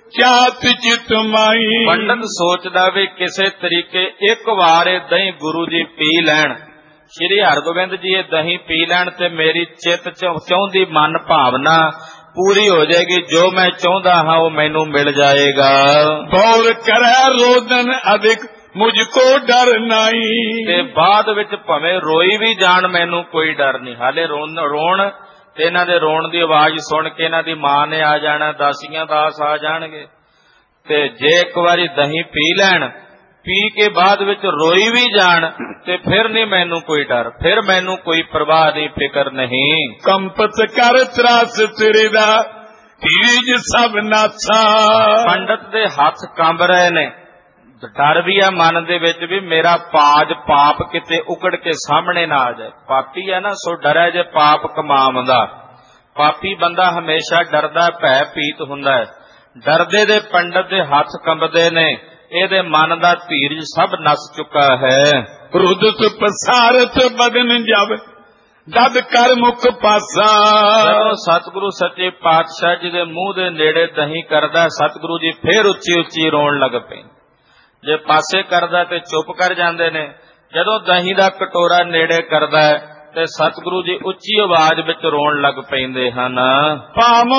ਚਾਤ ਚਿਤ ਮਾਈ। ਪੰਡਤ ਸੋਚਦਾ ਵੀ ਕਿਸੇ ਤਰੀਕੇ ਇੱਕ ਵਾਰ ਇਹ ਦਹੀਂ ਗੁਰੂ ਜੀ ਪੀ ਲੈਣ, ਸ਼੍ਰੀ ਹਰਗੋਬਿੰਦ ਜੀ ਇਹ ਦਹੀਂ ਪੀ ਲੈਣ ਤੇ ਮੇਰੀ ਚਿੱਤ ਚਾਹੁੰਦੀ ਮਨ ਭਾਵਨਾ ਪੂਰੀ ਹੋ ਜਾਏਗੀ, ਜੋ ਮੈਂ ਚਾਹੁੰਦਾ ਹਾਂ ਉਹ ਮੈਨੂੰ ਮਿਲ ਜਾਏਗਾ। ਬੌਰ ਕਰੈ ਰੋਦਨ ਅਧਿਕ ਮੁਝ ਕੋ ਡਰ ਨਹੀਂ। ਤੇ ਬਾਅਦ ਵਿੱਚ ਭਾਵੇਂ ਰੋਈ ਵੀ ਜਾਣ ਮੈਨੂੰ ਕੋਈ ਡਰ ਨਹੀਂ। ਹਾਲੇ ਰੋਣ ਰੋਣ ਤੇ ਇਹਨਾਂ ਦੇ ਰੋਣ ਦੀ ਆਵਾਜ਼ ਸੁਣ ਕੇ ਇਹਨਾਂ ਦੀ ਮਾਂ ਨੇ ਆ ਜਾਣਾ, ਦਾਸੀਆਂ ਦਾਸ ਆ ਜਾਣਗੇ। ਤੇ ਜੇ ਇੱਕ ਵਾਰੀ ਦਹੀਂ ਪੀ ਲੈਣ, ਪੀ ਕੇ ਬਾਅਦ ਵਿੱਚ ਰੋਈ ਵੀ ਜਾਣ ਤੇ ਫਿਰ ਨਹੀਂ ਮੈਨੂੰ ਕੋਈ ਡਰ, ਫਿਰ ਮੈਨੂੰ ਕੋਈ ਪਰਵਾਹ ਨਹੀਂ, ਫਿਕਰ ਨਹੀਂ। ਕੰਪਤ ਕਰ ਤਰਾਸ ਤੇਰੇ ਦਾ ਧੀਰਜ ਸਭ ਨਾਥਾ। ਪੰਡਤ ਦੇ ਹੱਥ ਕੰਬ ਰਹੇ ਨੇ, ਡਰ ਵੀ ਆ ਮਨ ਦੇ ਵਿੱਚ ਵੀ ਮੇਰਾ ਪਾਜ ਪਾਪ ਕਿਤੇ ਉਕੜ ਕੇ ਸਾਹਮਣੇ ਨਾ ਆ ਜਾਏ। ਪਾਪੀ ਹੈ ਨਾ, ਸੋ ਡਰੈ ਜੇ ਪਾਪ ਕਮਾਵੰਦਾ। ਪਾਪੀ ਬੰਦਾ ਹਮੇਸ਼ਾ ਡਰਦਾ, ਭੈ ਭੀਤ ਹੁੰਦਾ ਹੈ। ਡਰਦੇ ਦੇ ਪੰਡਤ ਦੇ ਹੱਥ ਕੰਬਦੇ ਨੇ, ਇਹਦੇ ਮਨ ਦਾ ਧੀਰਜ ਸਭ ਨਸ ਚੁੱਕਾ ਹੈ। ਰੁਦਤ ਪਸਾਰਤ ਬਦਨ ਜਬ ਦਦ ਕਰ ਮੁਖ ਪਾਸਾ। ਜਦੋਂ ਸਤਿਗੁਰੂ ਸੱਚੇ ਪਾਤਸ਼ਾਹ ਜੀ ਦੇ ਮੂੰਹ ਦੇ ਨੇੜੇ ਦਹੀਂ ਕਰਦਾ, ਸਤਿਗੁਰੂ ਜੀ ਫੇਰ ਉੱਚੀ ਉੱਚੀ ਰੋਣ ਲੱਗ ਪਏ। ਜੇ ਪਾਸੇ ਕਰਦਾ ਤੇ ਚੁੱਪ ਕਰ ਜਾਂਦੇ ਨੇ, ਜਦੋਂ ਦਹੀਂ ਦਾ ਕਟੋਰਾ ਨੇੜੇ ਕਰਦਾ ਤੇ ਸਤਿਗੁਰੂ ਜੀ ਉੱਚੀ ਆਵਾਜ਼ ਵਿੱਚ ਰੋਣ ਲੱਗ ਪੈਂਦੇ ਹਨ। ਪਾਮੋ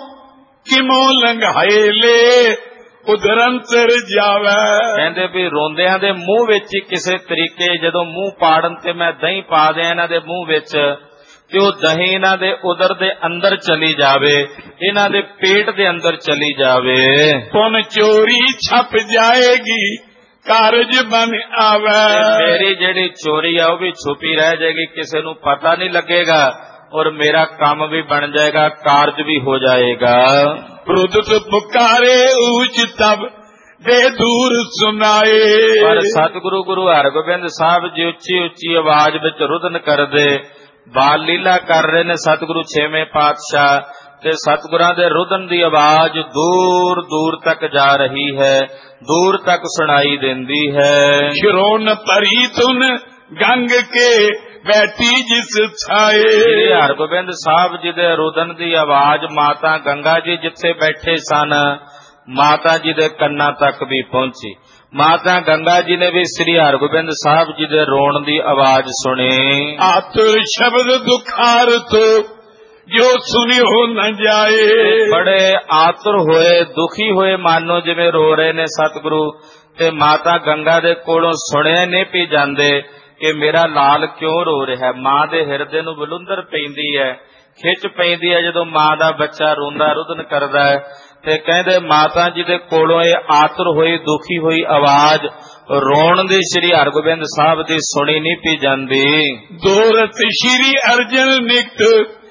ਕਿਮੋ ਲੰਘਾਏ ਲੈ ਉਧਰੰਤਰ ਜਾਵੇ। ਕਹਿੰਦੇ ਵੀ ਰੋਂਦਿਆਂ ਦੇ ਮੂੰਹ ਵਿੱਚ ਹੀ ਕਿਸੇ ਤਰੀਕੇ ਜਦੋਂ ਮੂੰਹ ਪਾੜਨ ਤੇ ਮੈਂ ਦਹੀਂ ਪਾ ਦਿਆਂ ਇਹਨਾਂ ਦੇ ਮੂੰਹ ਵਿੱਚ ਤੇ ਉਹ ਦਹੀਂ ਇਹਨਾਂ ਦੇ ਉਦਰ ਦੇ ਅੰਦਰ ਚਲੀ ਜਾਵੇ, ਇਹਨਾਂ ਦੇ ਪੇਟ ਦੇ ਅੰਦਰ ਚਲੀ ਜਾਵੇ। ਪੁਨ ਚੋਰੀ ਛਪ ਜਾਏਗੀ ਕਾਰਜ ਬਨ ਆਵੇ। ਮੇਰੀ ਜਿਹੜੀ ਚੋਰੀ ਆ ਉਹ ਵੀ ਛੁਪੀ ਰਹਿ ਜਾਏਗੀ, ਕਿਸੇ ਨੂੰ ਪਤਾ ਨਹੀਂ ਲੱਗੇਗਾ ਔਰ ਮੇਰਾ ਕੰਮ ਵੀ ਬਣ ਜਾਏਗਾ, ਕਾਰਜ ਵੀ ਹੋ ਜਾਏਗਾ। ਰੁਦਤ ਪੁਕਾਰੇ ਊਚ ਤਬ ਦੇ ਦੂਰ ਸੁਨਾਏ। ਪਰ ਸਤਿਗੁਰੂ ਗੁਰੂ ਹਰਗੋਬਿੰਦ ਸਾਹਿਬ ਜੀ ਉੱਚੀ ਉੱਚੀ ਆਵਾਜ਼ ਵਿੱਚ ਰੁਦਨ ਕਰਦੇ, ਬਾਲ ਲੀਲਾ ਕਰ ਰਹੇ ਨੇ ਸਤਿਗੁਰੂ ਛੇਵੇਂ ਪਾਤਸ਼ਾਹ। ਤੇ ਸਤਿਗੁਰਾਂ ਦੇ ਰੁਦਨ ਦੀ ਆਵਾਜ਼ ਦੂਰ ਦੂਰ ਤੱਕ ਜਾ ਰਹੀ ਹੈ, ਦੂਰ ਤੱਕ ਸੁਣਾਈ ਦਿੰਦੀ ਹੈ। ਸ਼ਿਰੋਨ ਭਰੀ ਤੁਨ ਗੰਗ ਕੇ ਬੈਠੀ ਜਿਸ ਛਾਏ। ਸ੍ਰੀ ਹਰਗੋਬਿੰਦ ਸਾਹਿਬ ਜੀ ਦੇ ਰੁਦਨ ਦੀ ਆਵਾਜ਼ ਮਾਤਾ ਗੰਗਾ ਜੀ ਜਿੱਥੇ ਬੈਠੇ ਸਨ, ਮਾਤਾ ਜੀ ਦੇ ਕੰਨਾਂ ਤੱਕ ਵੀ ਪਹੁੰਚੀ। ਮਾਤਾ ਗੰਗਾ ਜੀ ਨੇ ਵੀ ਸ੍ਰੀ ਹਰਗੋਬਿੰਦ ਸਾਹਿਬ ਜੀ ਦੇ ਰੋਣ ਦੀ ਆਵਾਜ਼ ਸੁਣੀ। ਆਤੁਰ ਸ਼ਬਦ ਦੁਖਾਰ ਤੋ ਜੋ ਸੁਨਿਓ ਨਾ ਜਾਏ। ਬੜੇ ਆਤੁਰ ਹੋਏ, ਦੁਖੀ ਹੋਏ ਮਾਨੋ ਜਿਵੇਂ ਰੋ ਰਹੇ ਨੇ ਸਤਿਗੁਰੂ, ਤੇ ਮਾਤਾ ਗੰਗਾ ਦੇ ਕੋਲੋਂ ਸੁਣਿਆ ਨਹੀਂ ਪੀ ਜਾਂਦੇ ਕਿ ਮੇਰਾ ਲਾਲ ਕਿਉਂ ਰੋ ਰਿਹਾ। ਮਾਂ ਦੇ ਹਿਰਦੇ ਨੂੰ ਬਲੁੰਦਰ ਪੈਂਦੀ ਹੈ, ਖਿੱਚ ਪੈਂਦੀ ਹੈ ਜਦੋਂ ਮਾਂ ਦਾ ਬੱਚਾ ਰੋਂਦਾ ਰੁਦਨ ਕਰਦਾ ਹੈ। ਤੇ ਕਹਿੰਦੇ ਮਾਤਾ ਜੀ ਦੇ ਕੋਲੋਂ ਇਹ ਆਤੁਰ ਹੋਈ ਦੁਖੀ ਹੋਈ ਆਵਾਜ਼ ਰੋਣ ਦੀ ਸ੍ਰੀ ਹਰਗੋਬਿੰਦ ਸਾਹਿਬ ਦੀ ਸੁਣੀ ਨਹੀਂ ਪੀ ਜਾਂਦੀ। ਦੋਰਤ ਸ੍ਰੀ ਅਰਜਨ ਨਿਕਟ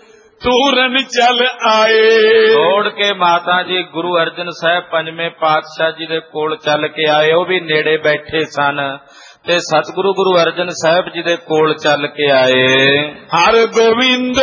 ਤੂਰਨ ਚੱਲ ਆਏ। ਦੌੜ ਕੇ ਮਾਤਾ ਜੀ ਗੁਰੂ ਅਰਜਨ ਸਾਹਿਬ ਪੰਜਵੇਂ ਪਾਤਸ਼ਾਹ ਜੀ ਦੇ ਕੋਲ ਚੱਲ ਕੇ ਆਏ। ਉਹ ਵੀ ਨੇੜੇ ਬੈਠੇ ਸਨ ਤੇ ਸਤਿਗੁਰੂ ਗੁਰੂ ਅਰਜਨ ਸਾਹਿਬ ਜੀ ਦੇ ਕੋਲ ਚੱਲ ਕੇ ਆਏ। ਹਰ ਗੋਬਿੰਦ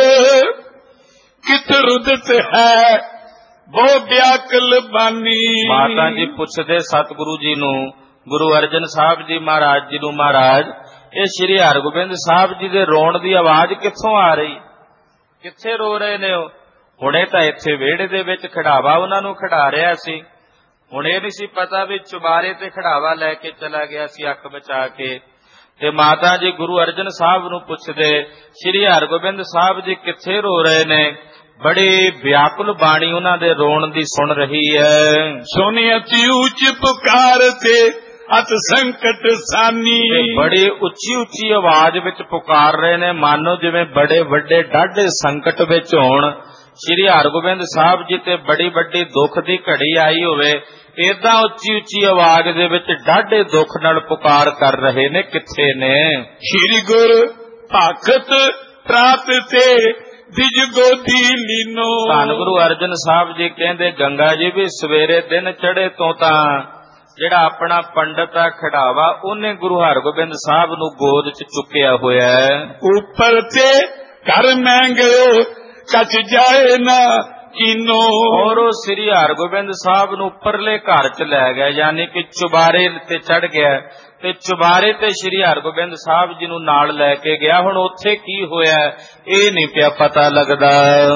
ਕਿਤ ਰੁਦਤ ਹੈ ਬਹੁ ਵਿਆਕਲ ਬਾਨੀ। ਮਾਤਾ ਜੀ ਪੁੱਛਦੇ ਸਤਿਗੁਰੂ ਜੀ ਨੂੰ, ਗੁਰੂ ਅਰਜਨ ਸਾਹਿਬ ਜੀ ਮਹਾਰਾਜ ਜੀ ਨੂੰ, ਮਹਾਰਾਜ ਇਹ ਸ੍ਰੀ ਹਰਗੋਬਿੰਦ ਸਾਹਿਬ ਜੀ ਦੇ ਰੋਣ ਦੀ ਆਵਾਜ਼ ਕਿੱਥੋਂ ਆ ਰਹੀ, ਕਿੱਥੇ ਰੋ ਰਹੇ ਨੇ ਉਹ? ਹੁਣੇ ਤਾਂ ਇੱਥੇ ਵਿਹੜੇ ਦੇ ਵਿੱਚ ਖੜਾਵਾ ਉਹਨਾਂ ਨੂੰ ਖੜਾ ਰਿਹਾ ਸੀ, ਹੁਣ ਇਹ ਨਹੀਂ ਸੀ ਪਤਾ ਵੀ ਚੁਬਾਰੇ ਤੇ ਖੜਾਵਾ ਲੈ ਕੇ ਚਲਾ ਗਿਆ ਸੀ ਅੱਖ ਬਚਾ ਕੇ। ਤੇ ਮਾਤਾ ਜੀ ਗੁਰੂ ਅਰਜਨ ਸਾਹਿਬ ਨੂੰ ਪੁੱਛਦੇ, ਸ੍ਰੀ ਹਰਗੋਬਿੰਦ ਸਾਹਿਬ ਜੀ ਕਿੱਥੇ ਰੋ ਰਹੇ ਨੇ? ਬੜੀ ਵਿਆਕੁਲ ਬਾਣੀ ਉਹਨਾਂ ਦੇ ਰੋਣ ਦੀ ਸੁਣ ਰਹੀ ਹੈ। ਸੁਣੀ ਅਤੀ ਉੱਚ ਪੁਕਾਰ ਤੇ ਅਤ ਸੰਕਟ ਸਾਨੀ, ਬੜੀ ਉੱਚੀ ਉੱਚੀ ਆਵਾਜ਼ ਵਿੱਚ ਪੁਕਾਰ ਰਹੇ ਨੇ, ਮਾਨੋ ਜਿਵੇਂ ਬੜੇ ਵੱਡੇ ਡਾਢੇ ਸੰਕਟ ਵਿੱਚ ਹੋਣ। ਸ੍ਰੀ ਹਰਗੋਬਿੰਦ ਸਾਹਿਬ ਜੀ ਤੇ ਬੜੀ ਵੱਡੀ ਦੁੱਖ ਦੀ ਘੜੀ ਆਈ ਹੋਵੇ, ਏਦਾਂ ਉੱਚੀ ਉੱਚੀ ਆਵਾਜ਼ ਦੇ ਵਿੱਚ ਡਾਢੇ ਦੁੱਖ ਨਾਲ ਪੁਕਾਰ ਕਰ ਰਹੇ ਨੇ, ਕਿੱਥੇ ਨੇ? ਸ੍ਰੀ ਗੁਰ ਭਗਤ ਪ੍ਰਾਪਤ ਤੇ ਦਿਜ ਗੋਦੀ ਲੀਨੋ। ਧੰਨ ਗੁਰੂ ਅਰਜਨ ਸਾਹਿਬ ਜੀ ਕਹਿੰਦੇ, ਗੰਗਾ ਜੀ ਵੀ ਸਵੇਰੇ ਦਿਨ ਚੜੇ ਤੋਂ ਤਾਂ ਜਿਹੜਾ ਆਪਣਾ ਪੰਡਤ ਆ ਖੜਾਵਾ, ਉਹਨੇ ਗੁਰੂ ਹਰਗੋਬਿੰਦ ਸਾਹਿਬ ਨੂੰ ਗੋਦ ਚ ਚੁੱਕਿਆ ਹੋਇਆ ਹੈ। ਉੱਪਰ ਤੇ ਘਰ ਮੰਗਿਓ ਕੱਚ ਜਾਏ ਨਾ ਕੀਨੋ। ਔਰ ਉਹ ਸ੍ਰੀ ਹਰਗੋਬਿੰਦ ਸਾਹਿਬ ਨੂੰ ਉੱਪਰਲੇ ਘਰ ਚ ਲੈ ਗਿਆ, ਯਾਨੀ ਕਿ ਚੁਬਾਰੇ ਤੇ ਚੜ ਗਿਆ, ਤੇ ਚੁਬਾਰੇ ਤੇ ਸ੍ਰੀ ਹਰਗੋਬਿੰਦ ਸਾਹਿਬ ਜੀ ਨੂੰ ਨਾਲ ਲੈ ਕੇ ਗਿਆ। ਹੁਣ ਉੱਥੇ ਕੀ ਹੋਇਆ ਇਹ ਨਹੀਂ ਪਿਆ ਪਤਾ ਲੱਗਦਾ।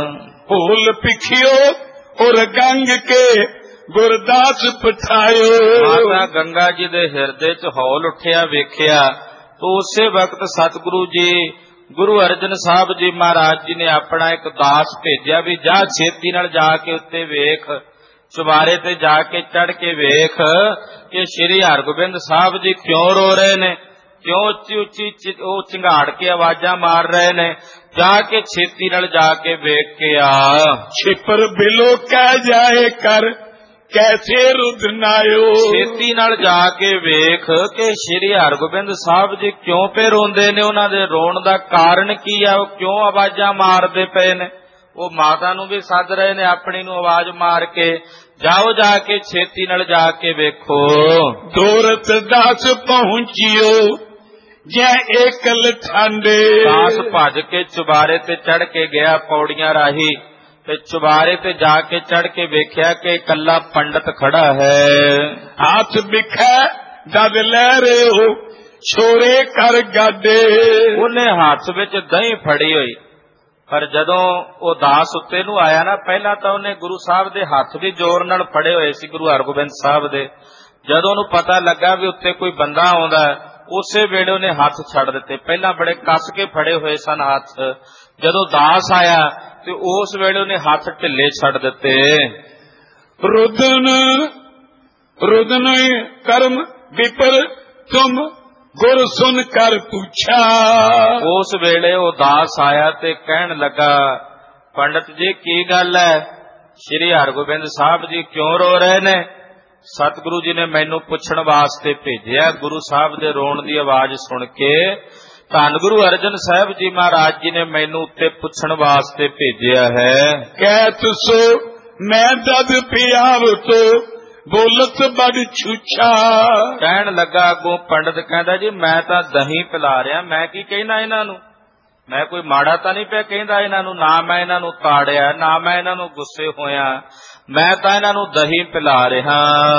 ਭੂਲ ਪਿਖਿਓ ਔਰ ਗੰਗ ਕੇ ਗੁਰਦਾਸ ਪਠਾਇਓ। ਮਾਤਾ ਗੰਗਾ ਜੀ ਦੇ ਹਿਰਦੇ ਚ ਹੌਲ ਉੱਠਿਆ ਵੇਖਿਆ, तो ਉਸੇ ਵਕਤ ਸਤਿਗੁਰੂ ਜੀ ਗੁਰੂ ਅਰਜਨ ਸਾਹਿਬ ਜੀ ਮਹਾਰਾਜ ਜੀ ਨੇ ਆਪਣਾ ਇੱਕ ਦਾਸ ਭੇਜਿਆ ਵੀ ਜਾ ਛੇਤੀ ਨਾਲ ਜਾ ਕੇ ਉੱਤੇ ਵੇਖ, ਚੁਬਾਰੇ ਤੇ ਜਾ ਕੇ ਚੜ ਕੇ ਵੇਖ ਕਿ ਸ੍ਰੀ ਹਰਗੋਬਿੰਦ ਸਾਹਿਬ ਜੀ ਕਿਉਂ ਰੋ ਰਹੇ ਨੇ, ਕਿਉਂ ਉੱਚੀ ਉੱਚੀ ਉਹ ਚਿੰਗਾੜ ਕੇ ਆਵਾਜ਼ਾਂ ਮਾਰ ਰਹੇ ਨੇ। ਜਾ ਕੇ ਛੇਤੀ ਨਾਲ ਜਾ ਕੇ ਵੇਖ ਕੇ ਆ। ਛਿਪਰ ਬਿਲੋ ਕਹਿ ਜਾਏ ਕਰ ਕੈਸੇ ਰੁਦਨਾਇਓ। ਛੇਤੀ ਨਾਲ ਜਾ ਕੇ ਵੇਖ ਕਿ ਸ੍ਰੀ ਹਰਗੋਬਿੰਦ ਸਾਹਿਬ ਜੀ ਕਿਉਂ ਪੇ ਰੋਂਦੇ ਨੇ, ਉਹਨਾਂ ਦੇ ਰੋਣ ਦਾ ਕਾਰਨ ਕੀ ਆ, ਉਹ ਕਿਉਂ ਆਵਾਜ਼ਾਂ ਮਾਰਦੇ ਪਏ ਨੇ। ਉਹ ਮਾਤਾ ਨੂੰ ਵੀ ਸੱਦ ਰਹੇ ਨੇ, ਆਪਣੀ ਨੂੰ ਆਵਾਜ਼ ਮਾਰ ਕੇ, ਜਾਓ ਜਾ ਕੇ ਛੇਤੀ ਨਾਲ ਜਾ ਕੇ ਵੇਖੋ। ਦੌਰਤ ਦਾਸ ਪਹੁੰਚਿਓ ਜੈ ਏਕਲ ਠਾਂਡੇ। ਦਾਸ ਭੱਜ ਕੇ ਚੁਬਾਰੇ ਤੇ ਚੜ ਕੇ ਗਿਆ ਪੌੜੀਆਂ ਰਾਹੀਂ, ਤੇ ਚੁਬਾਰੇ ਤੇ ਜਾ ਕੇ ਚੜ ਕੇ ਵੇਖਿਆ ਕਿ ਇਕੱਲਾ ਪੰਡਤ ਖੜਾ ਹੈ। ਹੱਥ ਬਿਖੈ ਦਦ ਲੈ ਰਹੇ ਹੋ ਛੋਰੇ ਕਰ ਗਾਡੇ। ਉਹਨੇ ਹੱਥ ਵਿੱਚ ਦਹੀਂ ਫੜੀ ਹੋਈ, ਪਰ ਜਦੋਂ ਉਹ ਦਾਸ ਉੱਤੇ ਨੂੰ ਆਇਆ ਨਾ, ਪਹਿਲਾਂ ਤਾਂ ਉਹਨੇ ਗੁਰੂ ਸਾਹਿਬ ਦੇ ਹੱਥ ਵੀ ਜ਼ੋਰ ਨਾਲ ਫੜੇ ਹੋਏ ਸੀ, ਗੁਰੂ ਹਰਗੋਬਿੰਦ ਸਾਹਿਬ ਦੇ। ਜਦੋਂ ਉਹਨੂੰ ਪਤਾ ਲੱਗਾ ਵੀ ਉੱਤੇ ਕੋਈ ਬੰਦਾ ਆਉਂਦਾ, ਉਸੇ ਵੇਲੇ ਉਹਨੇ ਹੱਥ ਛੱਡ ਦਿੱਤੇ। ਪਹਿਲਾਂ ਬੜੇ ਕੱਸ ਕੇ ਫੜੇ ਹੋਏ ਸਨ ਹੱਥ, ਜਦੋਂ ਦਾਸ ਆਇਆ ਤੇ ਉਸ ਵੇਲੇ ਉਹਨੇ ਹੱਥ ਢਿੱਲੇ ਛੱਡ ਦਿੱਤੇ। ਰੁਦਨ ਰੁਦਨ ਕਰਮ ਵਿਪਰ ਤੁਮ ਗੁਰ ਸੁਨ ਕਰ ਪੁੱਛਾ। ਉਸ ਵੇਲੇ ਉਹ ਦਾਸ ਆਇਆ ਤੇ ਕਹਿਣ ਲੱਗਾ, ਪੰਡਤ ਜੀ ਕੀ ਗੱਲ ਹੈ, ਸ੍ਰੀ ਹਰਗੋਬਿੰਦ ਸਾਹਿਬ ਜੀ ਕਿਉਂ ਰੋ ਰਹੇ ਨੇ? ਸਤਿਗੁਰੂ ਜੀ ਨੇ ਮੈਨੂੰ ਪੁੱਛਣ ਵਾਸਤੇ ਭੇਜਿਆ। ਗੁਰੂ ਸਾਹਿਬ ਦੇ ਰੋਣ ਦੀ ਆਵਾਜ਼ ਸੁਣ ਕੇ ਧੰਨ ਗੁਰੂ ਅਰਜਨ ਸਾਹਿਬ ਜੀ ਮਹਾਰਾਜ ਜੀ ਨੇ ਮੈਨੂੰ ਉੱਤੇ ਪੁੱਛਣ ਵਾਸਤੇ ਭੇਜਿਆ ਹੈ। ਕਹਿ ਤੁਸੋ ਮੈਂ ਦਦ ਪਿਆਵ ਤੋ ਬੋਲਤ ਬੜ ਛੂਛਾ। ਕਹਿਣ ਲੱਗਾ ਅੱਗੋਂ ਪੰਡਤ ਕਹਿੰਦਾ, ਜੀ ਮੈਂ ਤਾਂ ਦਹੀਂ ਪਿਲਾ ਰਿਹਾ, ਮੈਂ ਕੀ ਕਹਿਣਾ ਇਹਨਾਂ ਨੂੰ, ਮੈਂ ਕੋਈ ਮਾੜਾ ਤਾਂ ਨਹੀਂ ਪਿਆ ਕਹਿੰਦਾ ਇਹਨਾਂ ਨੂੰ, ਨਾ ਮੈਂ ਇਹਨਾਂ ਨੂੰ ਤਾੜਿਆ, ਨਾ ਮੈਂ ਇਹਨਾਂ ਨੂੰ ਗੁੱਸੇ ਹੋਇਆ, ਮੈਂ ਤਾਂ ਇਹਨਾਂ ਨੂੰ ਦਹੀਂ ਪਿਲਾ ਰਿਹਾ।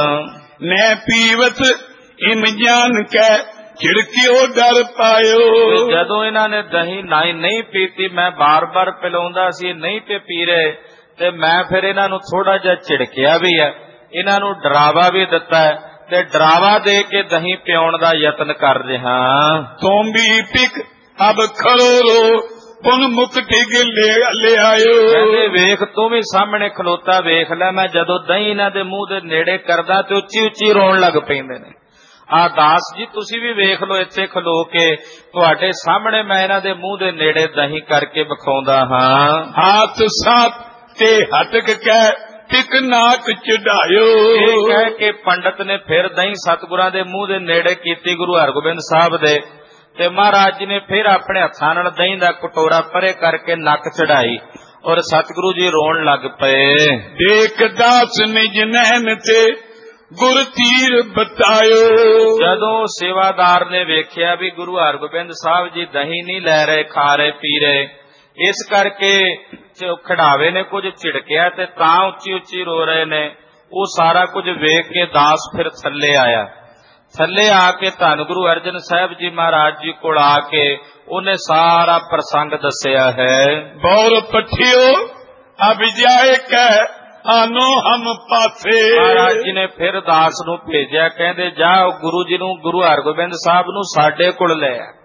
ਨੈ ਪੀਵਤ ਇਮ ਜਾਨ ਕੈ ਝਿੜਕਿਓ ਡਰ ਪਾਇਓ। ਜਦੋਂ ਇਹਨਾਂ ਨੇ ਦਹੀਂ ਨਹੀਂ ਨਹੀਂ ਪੀਤੀ, ਮੈਂ ਬਾਰ-ਬਾਰ ਪਿਲਾਉਂਦਾ ਸੀ, ਨਹੀਂ ਤੇ ਪੀ ਰਹੇ, ਤੇ ਮੈਂ ਫਿਰ ਇਹਨਾਂ ਨੂੰ ਥੋੜਾ ਜਿਹਾ ਝਿੜਕਿਆ ਵੀ ਹੈ, ਇਹਨਾਂ ਨੂੰ ਡਰਾਵਾ ਵੀ ਦਿੱਤਾ ਹੈ, ਤੇ ਡਰਾਵਾ ਦੇ ਕੇ ਦਹੀਂ ਪਿਉਣ ਦਾ ਯਤਨ ਕਰ ਰਿਹਾ। ਤੁਮ ਵੀ ਪਿਕ ਅਬ ਖੜੋ ਰੋ ਪੁਨ ਮੁਕ ਡਿਗ ਲੈ ਆਇਓ। ਕਹਿੰਦੇ ਵੇਖ ਤੂੰ ਵੀ ਸਾਹਮਣੇ ਖਲੋਤਾ ਵੇਖ ਲੈ, ਮੈਂ ਜਦੋਂ ਦਹੀਂ ਇਹਨਾਂ ਦੇ ਮੂੰਹ ਦੇ ਨੇੜੇ ਕਰਦਾ ਤੇ ਉੱਚੀ ਉੱਚੀ ਰੋਣ ਲੱਗ ਪੈਂਦੇ ਨੇ। ਆ ਦਾਸ ਜੀ ਤੁਸੀਂ ਵੀ ਵੇਖ ਲਓ ਇੱਥੇ ਖਲੋ ਕੇ, ਤੁਹਾਡੇ ਸਾਹਮਣੇ ਮੈਂ ਇਹਨਾਂ ਦੇ ਮੂੰਹ ਦੇ ਨੇੜੇ ਦਹੀਂ ਕਰਕੇ ਵਿਖਾਉਂਦਾ ਹਾਂ। ਹੱਥ ਸਾਥ ਤੇ ਹਟਕ ਕਹਿ ਟਿਕ ਨਾਕ ਚੜਾਇਓ। ਇਹ ਕਹਿ ਕੇ ਪੰਡਤ ਨੇ ਫਿਰ ਦਹੀਂ ਸਤਿਗੁਰਾਂ ਦੇ ਮੂੰਹ ਦੇ ਨੇੜੇ ਕੀਤੀ, ਗੁਰੂ ਹਰਗੋਬਿੰਦ ਸਾਹਿਬ ਦੇ, ਤੇ ਮਹਾਰਾਜ ਜੀ ਨੇ ਫਿਰ ਆਪਣੇ ਹੱਥਾਂ ਨਾਲ ਦਹੀਂ ਦਾ ਕਟੋਰਾ ਪਰੇ ਕਰਕੇ ਨੱਕ ਚੜਾਈ, ਔਰ ਸਤਿਗੁਰੂ ਜੀ ਰੋਣ ਲੱਗ ਪਏ। ਦੇਖ ਦਾਸ ਨਿਜ ਨੈਣ ਤੇ ਗੁਰ ਤੀਰ ਬਤਾਇਓ। ਜਦੋਂ ਸੇਵਾਦਾਰ ਨੇ ਵੇਖਿਆ ਵੀ ਗੁਰੂ ਹਰਗੋਬਿੰਦ ਸਾਹਿਬ ਜੀ ਦਹੀਂ ਨਹੀਂ ਲੈ ਰਹੇ, ਖਾ ਰਹੇ, ਪੀ ਰਹੇ, ਇਸ ਕਰਕੇ ਖਿਡਾਵੇ ਨੇ ਕੁਝ ਝਿੜਕਿਆ ਤੇ ਤਾਂ ਉੱਚੀ ਉੱਚੀ ਰੋ ਰਹੇ ਨੇ, ਉਹ ਸਾਰਾ ਕੁਝ ਵੇਖ ਕੇ ਦਾਸ ਫਿਰ ਥੱਲੇ ਆਇਆ। ਥੱਲੇ ਆ ਕੇ ਧੰਨ ਗੁਰੂ ਅਰਜਨ ਸਾਹਿਬ ਜੀ ਮਹਾਰਾਜ ਜੀ ਕੋਲ ਆ ਕੇ ਉਹਨੇ ਸਾਰਾ ਪ੍ਰਸੰਗ ਦੱਸਿਆ ਹੈ। ਬੌਰ ਪੱਠਿਓ ਅਬ ਜਾਏ ਕਹਿ ਆਨੋ ਹਮ ਪਾਸੇ। ਮਹਾਰਾਜ ਜੀ ਨੇ ਫਿਰ ਦਾਸ ਨੂੰ ਭੇਜਿਆ, ਕਹਿੰਦੇ ਜਾ ਗੁਰੂ ਜੀ ਨੂੰ, ਗੁਰੂ ਹਰਗੋਬਿੰਦ ਸਾਹਿਬ ਨੂੰ ਸਾਡੇ ਕੋਲ ਲੈ ਆ।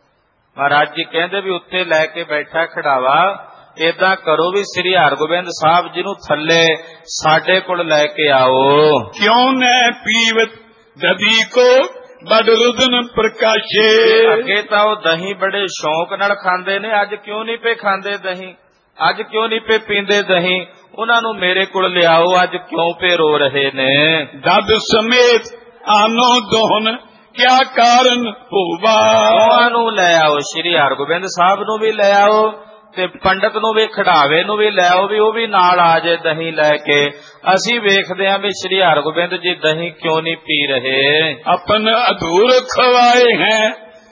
ਮਹਾਰਾਜ ਜੀ ਕਹਿੰਦੇ ਵੀ ਉੱਤੇ ਲੈ ਕੇ ਬੈਠਾ ਖੜਾਵਾ, ਏਦਾਂ ਕਰੋ ਵੀ ਸ੍ਰੀ ਹਰਗੋਬਿੰਦ ਸਾਹਿਬ ਜੀ ਨੂੰ ਥੱਲੇ ਸਾਡੇ ਕੋਲ ਲੈ ਕੇ ਆਓ। ਕਿਉਂ ਨੇ ਪੀਵਤ ਦਦੀ ਕੋ ਬੜ ਰੁਦਨ ਪ੍ਰਕਾਸ਼ੇ। ਅੱਗੇ ਤਾਂ ਉਹ ਦਹੀਂ ਬੜੇ ਸ਼ੌਂਕ ਨਾਲ ਖਾਂਦੇ ਨੇ, ਅੱਜ ਕਿਉਂ ਨਹੀਂ ਪਏ ਖਾਂਦੇ ਦਹੀਂ, ਅੱਜ ਕਿਉਂ ਨਹੀਂ ਪਏ ਪੀਂਦੇ ਦਹੀਂ, ਉਹਨਾਂ ਨੂੰ ਮੇਰੇ ਕੋਲ ਲਿਆਓ, ਅੱਜ ਕਿਉਂ ਪਏ ਰੋ ਰਹੇ ਨੇ। ਦਦ ਸਮੇਤ ਆਨੋ ਦੋਹਨ ਕਿਆ ਕਾਰਨ ਹੋਵਾ। ਦੋਹਾਂ ਨੂੰ ਲੈ ਆਓ, ਸ੍ਰੀ ਹਰਗੋਬਿੰਦ ਸਾਹਿਬ ਨੂੰ ਵੀ ਲੈ ਆਓ ਤੇ ਪੰਡਤ ਨੂੰ ਵੀ, ਖੜਾਵੇ ਨੂੰ ਵੀ ਲੈ ਆਓ, ਵੀ ਉਹ ਵੀ ਨਾਲ ਆ ਜਾਏ ਦਹੀਂ ਲੈ ਕੇ। ਅਸੀਂ ਵੇਖਦੇ ਆਂ ਵੀ ਸ੍ਰੀ ਹਰਗੋਬਿੰਦ ਜੀ ਦਹੀਂ ਕਿਉਂ ਨਹੀਂ ਪੀ ਰਹੇ। ਆਪਨ ਅਧੂਰ ਖਵਾਏ ਹੈ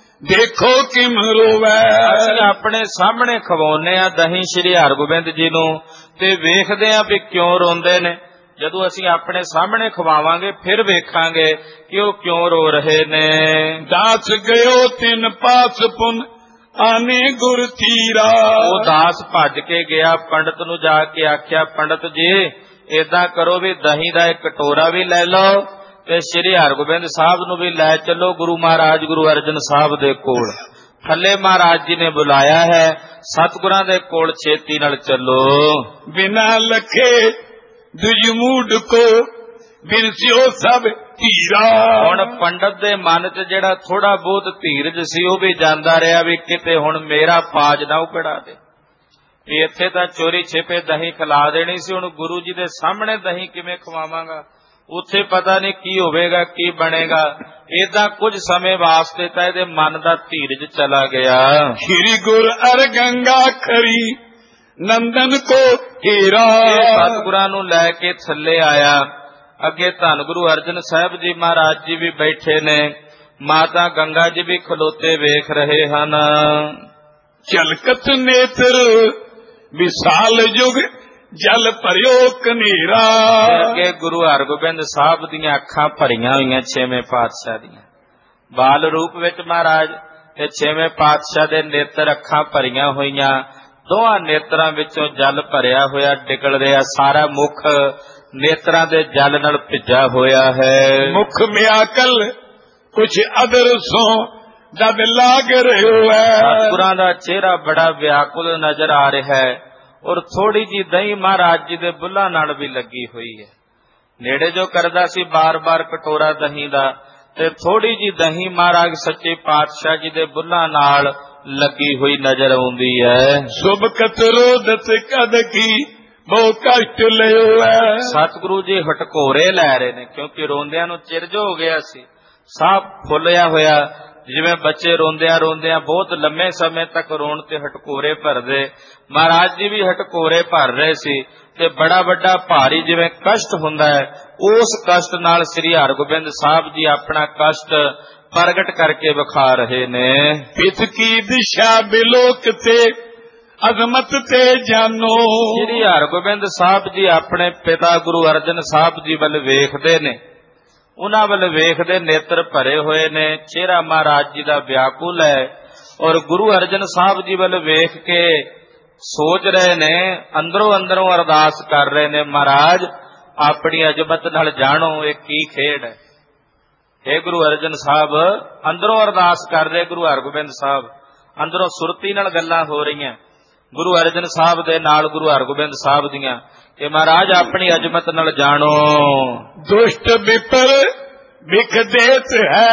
ਦੇਖੋ ਕਿਮ ਰੋਵੈ। ਅਸੀਂ ਆਪਣੇ ਸਾਹਮਣੇ ਖਵਾਉਨੇ ਆ ਦਹੀਂ ਸ੍ਰੀ ਹਰਗੋਬਿੰਦ ਜੀ ਨੂੰ ਤੇ ਵੇਖਦੇ ਆਂ ਵੀ ਕਿਉਂ ਰੋਂਦੇ ਨੇ। ਜਦੋਂ ਅਸੀਂ ਆਪਣੇ ਸਾਹਮਣੇ ਖਵਾਵਾਂਗੇ ਫਿਰ ਵੇਖਾਂਗੇ ਕਿ ਉਹ ਕਿਉਂ ਰੋ ਰਹੇ ਨੇ। ਦਾਸ ਗਇਓ ਤਿੰਨ ਪਾਸ ਪੁਨ ਆਨੇ ਗੁਰ ਥੀਰਾ। ਉਹ ਦਾਸ ਭੱਜ ਕੇ ਗਿਆ, ਪੰਡਤ ਨੂੰ ਜਾ ਕੇ ਆਖਿਆ, ਪੰਡਤ ਜੀ ਏਦਾਂ ਕਰੋ ਵੀ ਦਹੀਂ ਦਾ ਇੱਕ ਕਟੋਰਾ ਵੀ ਲੈ ਲਓ ਤੇ ਸ੍ਰੀ ਹਰਗੋਬਿੰਦ ਸਾਹਿਬ ਨੂੰ ਵੀ ਲੈ ਚੱਲੋ ਗੁਰੂ ਮਹਾਰਾਜ ਗੁਰੂ ਅਰਜਨ ਸਾਹਿਬ ਦੇ ਕੋਲ। ਥੱਲੇ ਮਹਾਰਾਜ ਜੀ ਨੇ ਬੁਲਾਇਆ ਹੈ, ਸਤਿਗੁਰਾਂ ਦੇ ਕੋਲ ਛੇਤੀ ਨਾਲ ਚੱਲੋ। ਬਿਨਾ ਲਖੇ ਦੁਜਮੂਡ ਕੋ ਬਿਨ ਸਿਓ ਸਭ ਧੀਰਾ। ਹੁਣ ਪੰਡਤ ਦੇ ਮਨ 'ਚ ਜਿਹੜਾ ਥੋੜਾ ਬਹੁਤ ਧੀਰਜ ਸੀ ਉਹ ਵੀ ਜਾਂਦਾ ਰਿਹਾ ਵੀ ਕਿਤੇ ਹੁਣ ਮੇਰਾ ਪਾਜ ਨਾ ਉਕੜਾ ਦੇ, ਵੀ ਇੱਥੇ ਤਾਂ ਚੋਰੀ ਛਿਪੇ ਦਹੀਂ ਖਿਲਾ ਦੇਣੀ ਸੀ, ਹੁਣ ਗੁਰੂ ਜੀ ਦੇ ਸਾਹਮਣੇ ਦਹੀਂ ਕਿਵੇਂ ਖਵਾਵਾਂਗਾ, ਉੱਥੇ ਪਤਾ ਨਹੀਂ ਕੀ ਹੋਵੇਗਾ ਕੀ ਬਣੇਗਾ। ਏਦਾਂ ਕੁਝ ਸਮੇਂ ਵਾਸਤੇ ਤਾਂ ਇਹਦੇ ਮਨ ਦਾ ਧੀਰਜ ਚਲਾ ਗਿਆ। ਸ਼੍ਰੀ ਗੁਰ ਅਰ ਗੰਗਾ ਖਰੀ ਨੰਦਨ ਕੋ ਹੀਰਾ। ਸਤਿਗੁਰਾਂ ਨੂੰ ਲੈ ਕੇ ਥੱਲੇ ਆਇਆ। ਅੱਗੇ ਧੰਨ ਗੁਰੂ ਅਰਜਨ ਸਾਹਿਬ ਜੀ ਮਹਾਰਾਜ ਜੀ ਵੀ ਬੈਠੇ ਨੇ, ਮਾਤਾ ਗੰਗਾ ਜੀ ਵੀ ਖਲੋਤੇ ਵੇਖ ਰਹੇ ਹਨ। ਝਲਕਤ ਨੇਤਰ ਵਿਸਾਲ ਯੁਗ ਜਲ ਭਰਿਓ ਕਨੇਰਾ। ਅੱਗੇ ਗੁਰੂ ਹਰਗੋਬਿੰਦ ਸਾਹਿਬ ਦੀਆਂ ਅੱਖਾਂ ਭਰੀਆਂ ਹੋਈਆਂ ਛੇਵੇਂ ਪਾਤਸ਼ਾਹ ਦੀਆਂ, ਬਾਲ ਰੂਪ ਵਿੱਚ ਮਹਾਰਾਜ ਤੇ ਛੇਵੇਂ ਪਾਤਸ਼ਾਹ ਦੇ ਨੇਤਰ ਅੱਖਾਂ ਭਰੀਆਂ ਹੋਈਆਂ, ਦੋਹਾਂ ਨੇਤਰਾਂ ਵਿੱਚੋਂ ਜਲ ਭਰਿਆ ਹੋਇਆ ਡਿੱਗਲ ਰਿਹਾ, ਸਾਰਾ ਮੁਖ ਨੇਤਰਾਂ ਦੇ ਜਲ ਨਾਲ ਭਿੱਜਾ ਹੋਇਆ ਹੈ। ਮੁਖ ਮਿਆਕਲ ਕੁਛ ਅਦਰ ਸੋ ਜਦ ਲਾਗ રહ્યો ਹੈ। ਸਤਿਗੁਰਾਂ ਦਾ ਚਿਹਰਾ ਬੜਾ ਵਿਆਕੁਲ ਨਜ਼ਰ ਆ ਰਿਹਾ ਹੈ ਔਰ ਥੋੜੀ ਜੀ ਦਹੀਂ ਮਹਾਰਾਜ ਜੀ ਦੇ ਬੁੱਲਾਂ ਨਾਲ ਵੀ ਲੱਗੀ ਹੋਈ ਹੈ। ਨੇੜੇ ਜੋ ਕਰਦਾ ਸੀ ਬਾਰ-ਬਾਰ ਕਟੋਰਾ ਦਹੀਂ ਦਾ, ਤੇ ਥੋੜੀ ਜੀ ਦਹੀਂ ਮਹਾਰਾਜ ਸੱਚੇ ਪਾਤਸ਼ਾਹ ਜੀ ਦੇ ਬੁੱਲਾਂ ਨਾਲ ਲੱਗੀ ਹੋਈ ਨਜ਼ਰ ਆਉਂਦੀ ਹੈ। ਸੁਭ ਕਤਰੋਦਤ ਕਦ ਕੀ ਬਹੁ ਕਸ਼ਟ ਲਿਓ ਹੈ। ਸਤਿਗੁਰੂ ਜੀ ਹਟਕੋਰੇ ਲੈ ਰਹੇ ਨੇ, ਕਿਉਂਕਿ ਰੋਂਦਿਆਂ ਨੂੰ ਚਿਰਜ ਹੋ ਗਿਆ ਸੀ, ਸਾਹ ਫੁੱਲਿਆ ਹੋਇਆ, ਜਿਵੇਂ ਬੱਚੇ ਰੋਂਦਿਆਂ ਰੋਂਦਿਆਂ ਬਹੁਤ ਲੰਮੇ ਸਮੇਂ ਤੱਕ ਰੋਣ ਤੇ ਹਟਕੋਰੇ ਭਰਦੇ, ਮਹਾਰਾਜ ਜੀ ਵੀ ਹਟਕੋਰੇ ਭਰ ਰਹੇ ਸੀ ਤੇ ਬੜਾ ਵੱਡਾ ਭਾਰੀ ਜਿਵੇਂ ਕਸ਼ਟ ਹੁੰਦਾ ਹੈ, ਉਸ ਕਸ਼ਟ ਨਾਲ ਸ੍ਰੀ ਹਰਗੋਬਿੰਦ ਸਾਹਿਬ ਜੀ ਆਪਣਾ ਕਸ਼ਟ ਪ੍ਰਗਟ ਕਰਕੇ ਵਿਖਾ ਰਹੇ ਨੇ। ਪਿਤ ਕੀ ਦਿਸ਼ਾ ਬਿਲੋਕ ਤੇ ਅਜ਼ਮਤ ਤੇ ਜਾਨੋ। ਸ੍ਰੀ ਹਰਗੋਬਿੰਦ ਸਾਹਿਬ ਜੀ ਆਪਣੇ ਪਿਤਾ ਗੁਰੂ ਅਰਜਨ ਸਾਹਿਬ ਜੀ ਵੱਲ ਵੇਖਦੇ ਨੇ, ਉਹਨਾਂ ਵੱਲ ਵੇਖਦੇ ਨੇਤਰ ਭਰੇ ਹੋਏ ਨੇ, ਚਿਹਰਾ ਮਹਾਰਾਜ ਜੀ ਦਾ ਵਿਆਕੁਲ ਹੈ ਔਰ ਗੁਰੂ ਅਰਜਨ ਸਾਹਿਬ ਜੀ ਵੱਲ ਵੇਖ ਕੇ ਸੋਚ ਰਹੇ ਨੇ, ਅੰਦਰੋਂ ਅੰਦਰੋਂ ਅਰਦਾਸ ਕਰ ਰਹੇ ਨੇ, ਮਹਾਰਾਜ ਆਪਣੀ ਅਜ਼ਮਤ ਨਾਲ ਜਾਣੋ ਇਹ ਕੀ ਖੇਡ ਹੈ। हे ਗੁਰੂ ਅਰਜਨ ਸਾਹਿਬ, ਅੰਦਰੋਂ ਅਰਦਾਸ ਕਰ ਰਹੇ ਗੁਰੂ ਹਰਗੋਬਿੰਦ ਸਾਹਿਬ, ਅੰਦਰੋਂ ਸੁਰਤੀ ਨਾਲ ਗੱਲਾਂ ਹੋ ਰਹੀਆਂ ਗੁਰੂ ਅਰਜਨ ਸਾਹਿਬ ਦੇ ਨਾਲ ਗੁਰੂ ਹਰਗੋਬਿੰਦ ਸਾਹਿਬ ਦੀਆਂ ਕਿ ਮਹਾਰਾਜ ਆਪਣੀ ਅਜ਼ਮਤ ਨਾਲ ਜਾਣੋ। ਦੁਸ਼ਟ ਵਿਪਰ ਵਿਖ ਦੇਤ ਹੈ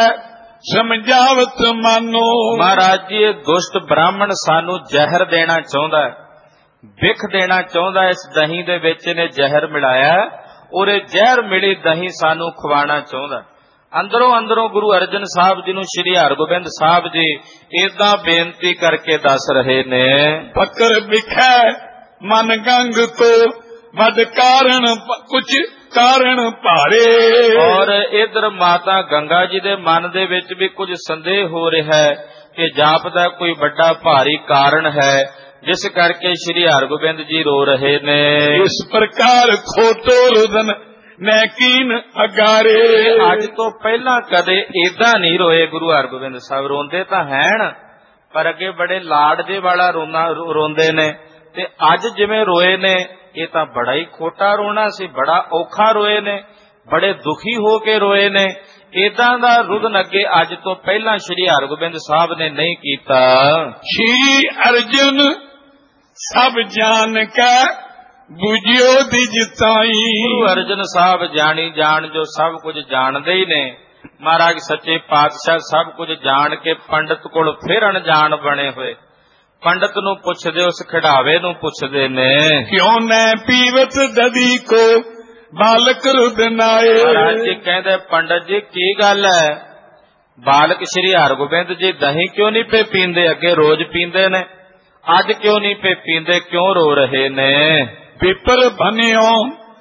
ਸਮਝਾਵਤ ਮਾਨੋ। ਮਹਾਰਾਜ ਜੀ ਇਹ ਦੁਸ਼ਟ ਬ੍ਰਾਹਮਣ ਸਾਨੂੰ ਜ਼ਹਿਰ ਦੇਣਾ ਚਾਹੁੰਦਾ ਹੈ, ਵਿਖ ਦੇਣਾ ਚਾਹੁੰਦਾ ਹੈ, ਇਸ ਦਹੀਂ ਦੇ ਵਿੱਚ ਇਹਨੇ ਜ਼ਹਿਰ ਮਿਲਾਇਆ ਔਰ ਇਹ ਜ਼ਹਿਰ ਮਿਲੀ ਦਹੀਂ ਸਾਨੂੰ ਖਵਾਉਣਾ ਚਾਹੁੰਦਾ। ਅੰਦਰੋਂ ਅੰਦਰੋਂ ਗੁਰੂ ਅਰਜਨ ਸਾਹਿਬ ਜੀ ਨੂੰ ਸ੍ਰੀ ਹਰਗੋਬਿੰਦ ਸਾਹਿਬ ਜੀ ਏਦਾਂ ਬੇਨਤੀ ਕਰਕੇ ਦੱਸ ਰਹੇ ਨੇ। ਫਕਰ ਵਿਖੈ ਮਨ ਗੰਗ ਕੋ ਵਦ ਕਾਰਨ ਕੁਛ ਕਾਰਨ ਭਾਰੇ। ਔਰ ਇਧਰ ਮਾਤਾ ਗੰਗਾ ਜੀ ਦੇ ਮਨ ਦੇ ਵਿੱਚ ਵੀ ਕੁਝ ਸੰਦੇਹ ਹੋ ਰਿਹਾ ਹੈ ਕਿ ਜਾਪਦਾ ਕੋਈ ਵੱਡਾ ਭਾਰੀ ਕਾਰਨ ਹੈ ਜਿਸ ਕਰਕੇ ਸ੍ਰੀ ਹਰਗੋਬਿੰਦ ਜੀ ਰੋ ਰਹੇ ਨੇ। ਇਸ ਪ੍ਰਕਾਰ ਖੋਟੋ ਰੁਦਨ ਮੈਂ ਕੀਨ ਅਗਾਰੇ। ਅੱਜ ਤੋਂ ਪਹਿਲਾਂ ਕਦੇ ਏਦਾਂ ਨਹੀਂ ਰੋਏ ਗੁਰੂ ਹਰਗੋਬਿੰਦ ਸਾਹਿਬ। ਰੋਂਦੇ ਤਾਂ ਹੈਣ ਪਰ ਅੱਗੇ ਬੜੇ ਲਾਡ ਦੇ ਵਾਲਾ ਰੋਣਾ ਰੋਂਦੇ ਨੇ, ਤੇ ਅੱਜ ਜਿਵੇਂ ਰੋਏ ਨੇ ਇਹ ਤਾਂ ਬੜਾ ਹੀ ਖੋਟਾ ਰੋਣਾ ਸੀ, ਬੜਾ ਔਖਾ ਰੋਏ ਨੇ, ਬੜੇ ਦੁਖੀ ਹੋ ਕੇ ਰੋਏ ਨੇ। ਏਦਾਂ ਦਾ ਰੁਦਨ ਅੱਗੇ ਅੱਜ ਤੋਂ ਪਹਿਲਾਂ ਸ੍ਰੀ ਹਰਗੋਬਿੰਦ ਸਾਹਿਬ ਨੇ ਨਹੀਂ ਕੀਤਾ। ਸ਼੍ਰੀ ਅਰਜਨ ਸਭ ਜਾਣ ਕੇ ਬੁਝਿਓ ਦਿਜ ਤਾਈ। ਗੁਰੂ ਅਰਜਨ ਸਾਹਿਬ ਜਾਣੀ ਜਾਣ ਜੋ ਸਭ ਕੁਝ ਜਾਣਦੇ ਹੀ ਨੇ। ਮਹਾਰਾਜ ਸੱਚੇ ਪਾਤਸ਼ਾਹ ਸਭ ਕੁਝ ਜਾਣ ਕੇ ਪੰਡਤ ਕੋਲ ਫਿਰ ਅਣਜਾਣ ਬਣੇ ਹੋਏ। ਪੰਡਤ ਨੂੰ ਪੁੱਛਦੇ, ਉਸ ਖਿਡਾਵੇ ਨੂੰ ਪੁੱਛਦੇ ਨੇ, ਕਿਉਂ ਨੈ ਪੀਵਤ ਦਦੀ ਕੋ ਬਾਲਕ ਰੁਦਨਾਏ। ਮਹਾਰਾਜ ਜੀ ਕਹਿੰਦੇ, ਪੰਡਤ ਜੀ ਕੀ ਗੱਲ ਹੈ, ਬਾਲਕ ਸ੍ਰੀ ਹਰਗੋਬਿੰਦ ਜੀ ਦਹੀਂ ਕਿਉਂ ਨਹੀਂ ਪੇ ਪੀਂਦੇ? ਅੱਗੇ ਰੋਜ਼ ਪੀਂਦੇ ਨੇ, ਅੱਜ ਕਿਉਂ ਨਹੀਂ ਪੇ ਪੀਂਦੇ, ਕਿਉਂ ਰੋ ਰਹੇ ਨੇ? ਵਿਪਰ ਬਨਿਓ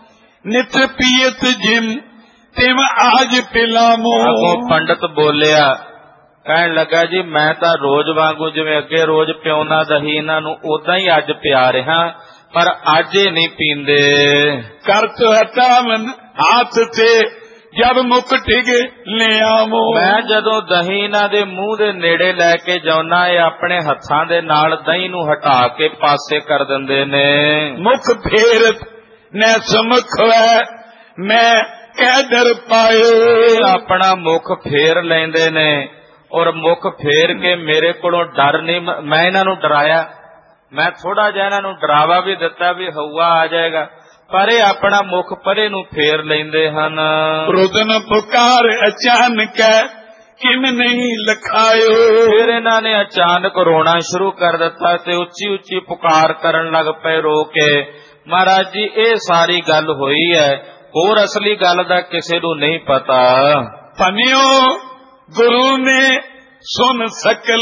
ਨਿਤ ਪੀਤ ਜਿਮ ਤਿਮ ਆਜ ਪਿਲਾਮੋ। ਅੱਗੋਂ ਪੰਡਤ ਬੋਲਿਆ, ਕਹਿਣ ਲੱਗਾ ਜੀ ਮੈਂ ਤਾਂ ਰੋਜ਼ ਵਾਂਗੂ ਜਿਵੇਂ ਅੱਗੇ ਰੋਜ਼ ਪਿਉਣਾ ਦਹੀਂ ਇਹਨਾਂ ਨੂੰ ਉਦਾਂ ਹੀ ਅੱਜ ਪਿਆ ਰਿਹਾ, ਪਰ ਅੱਜ ਇਹ ਨਹੀਂ ਪੀਂਦੇ। ਕਰਤ ਹਟਾਵਨ ਹੱਥ ਤੇ ਜਦ ਮੁੱਕ ਟਿਗ ਲਿਆਵੋ। ਮੈਂ ਜਦੋਂ ਦਹੀਂ ਇਹਨਾਂ ਦੇ ਮੂੰਹ ਦੇ ਨੇੜੇ ਲੈ ਕੇ ਜਾਉਣਾ, ਇਹ ਆਪਣੇ ਹੱਥਾਂ ਦੇ ਨਾਲ ਦਹੀਂ ਨੂੰ ਹਟਾ ਕੇ ਪਾਸੇ ਕਰ ਦਿੰਦੇ ਨੇ। ਮੁਖ ਫੇਰਤ ਨੈ ਸਮਖ ਹੈ ਮੈਂ ਕਹਿ ਡਰ ਪਾਇਓ। ਆਪਣਾ ਮੁਖ ਫੇਰ ਲੈਂਦੇ ਨੇ, ਔਰ ਮੁਖ ਫੇਰ ਕੇ ਮੇਰੇ ਕੋਲੋਂ ਡਰ ਨਹੀਂ, ਮੈਂ ਇਹਨਾਂ ਨੂੰ ਡਰਾਇਆ, ਮੈਂ ਥੋੜਾ ਜਿਹਾ ਇਹਨਾਂ ਨੂੰ ਡਰਾਵਾ ਵੀ ਦਿੱਤਾ ਵੀ ਹਊਆ ਆ ਜਾਏਗਾ, ਪਰ ਇਹ ਆਪਣਾ ਮੁਖ ਪਰੇ ਨੂੰ ਫੇਰ ਲੈਂਦੇ ਹਨ। ਰੁਦਨ ਪੁਕਾਰ ਅਚਾਨਕ ਕਿਮ ਨਹੀਂ ਲਖਾਇਓ। ਫਿਰ ਇਹਨਾਂ ਨੇ ਅਚਾਨਕ ਰੋਣਾ ਸ਼ੁਰੂ ਕਰ ਦਿੱਤਾ ਤੇ ਉੱਚੀ ਉੱਚੀ ਪੁਕਾਰ ਕਰਨ ਲੱਗ ਪਏ ਰੋ ਕੇ। ਮਹਾਰਾਜ ਜੀ ਇਹ ਸਾਰੀ ਗੱਲ ਹੋਈ ਹੈ, ਹੋਰ ਅਸਲੀ ਗੱਲ ਦਾ ਕਿਸੇ ਨੂੰ ਨਹੀਂ ਪਤਾ। ਪਨਿਓ ਗੁਰੂ ਨੇ ਸੁਨ ਸਕਲ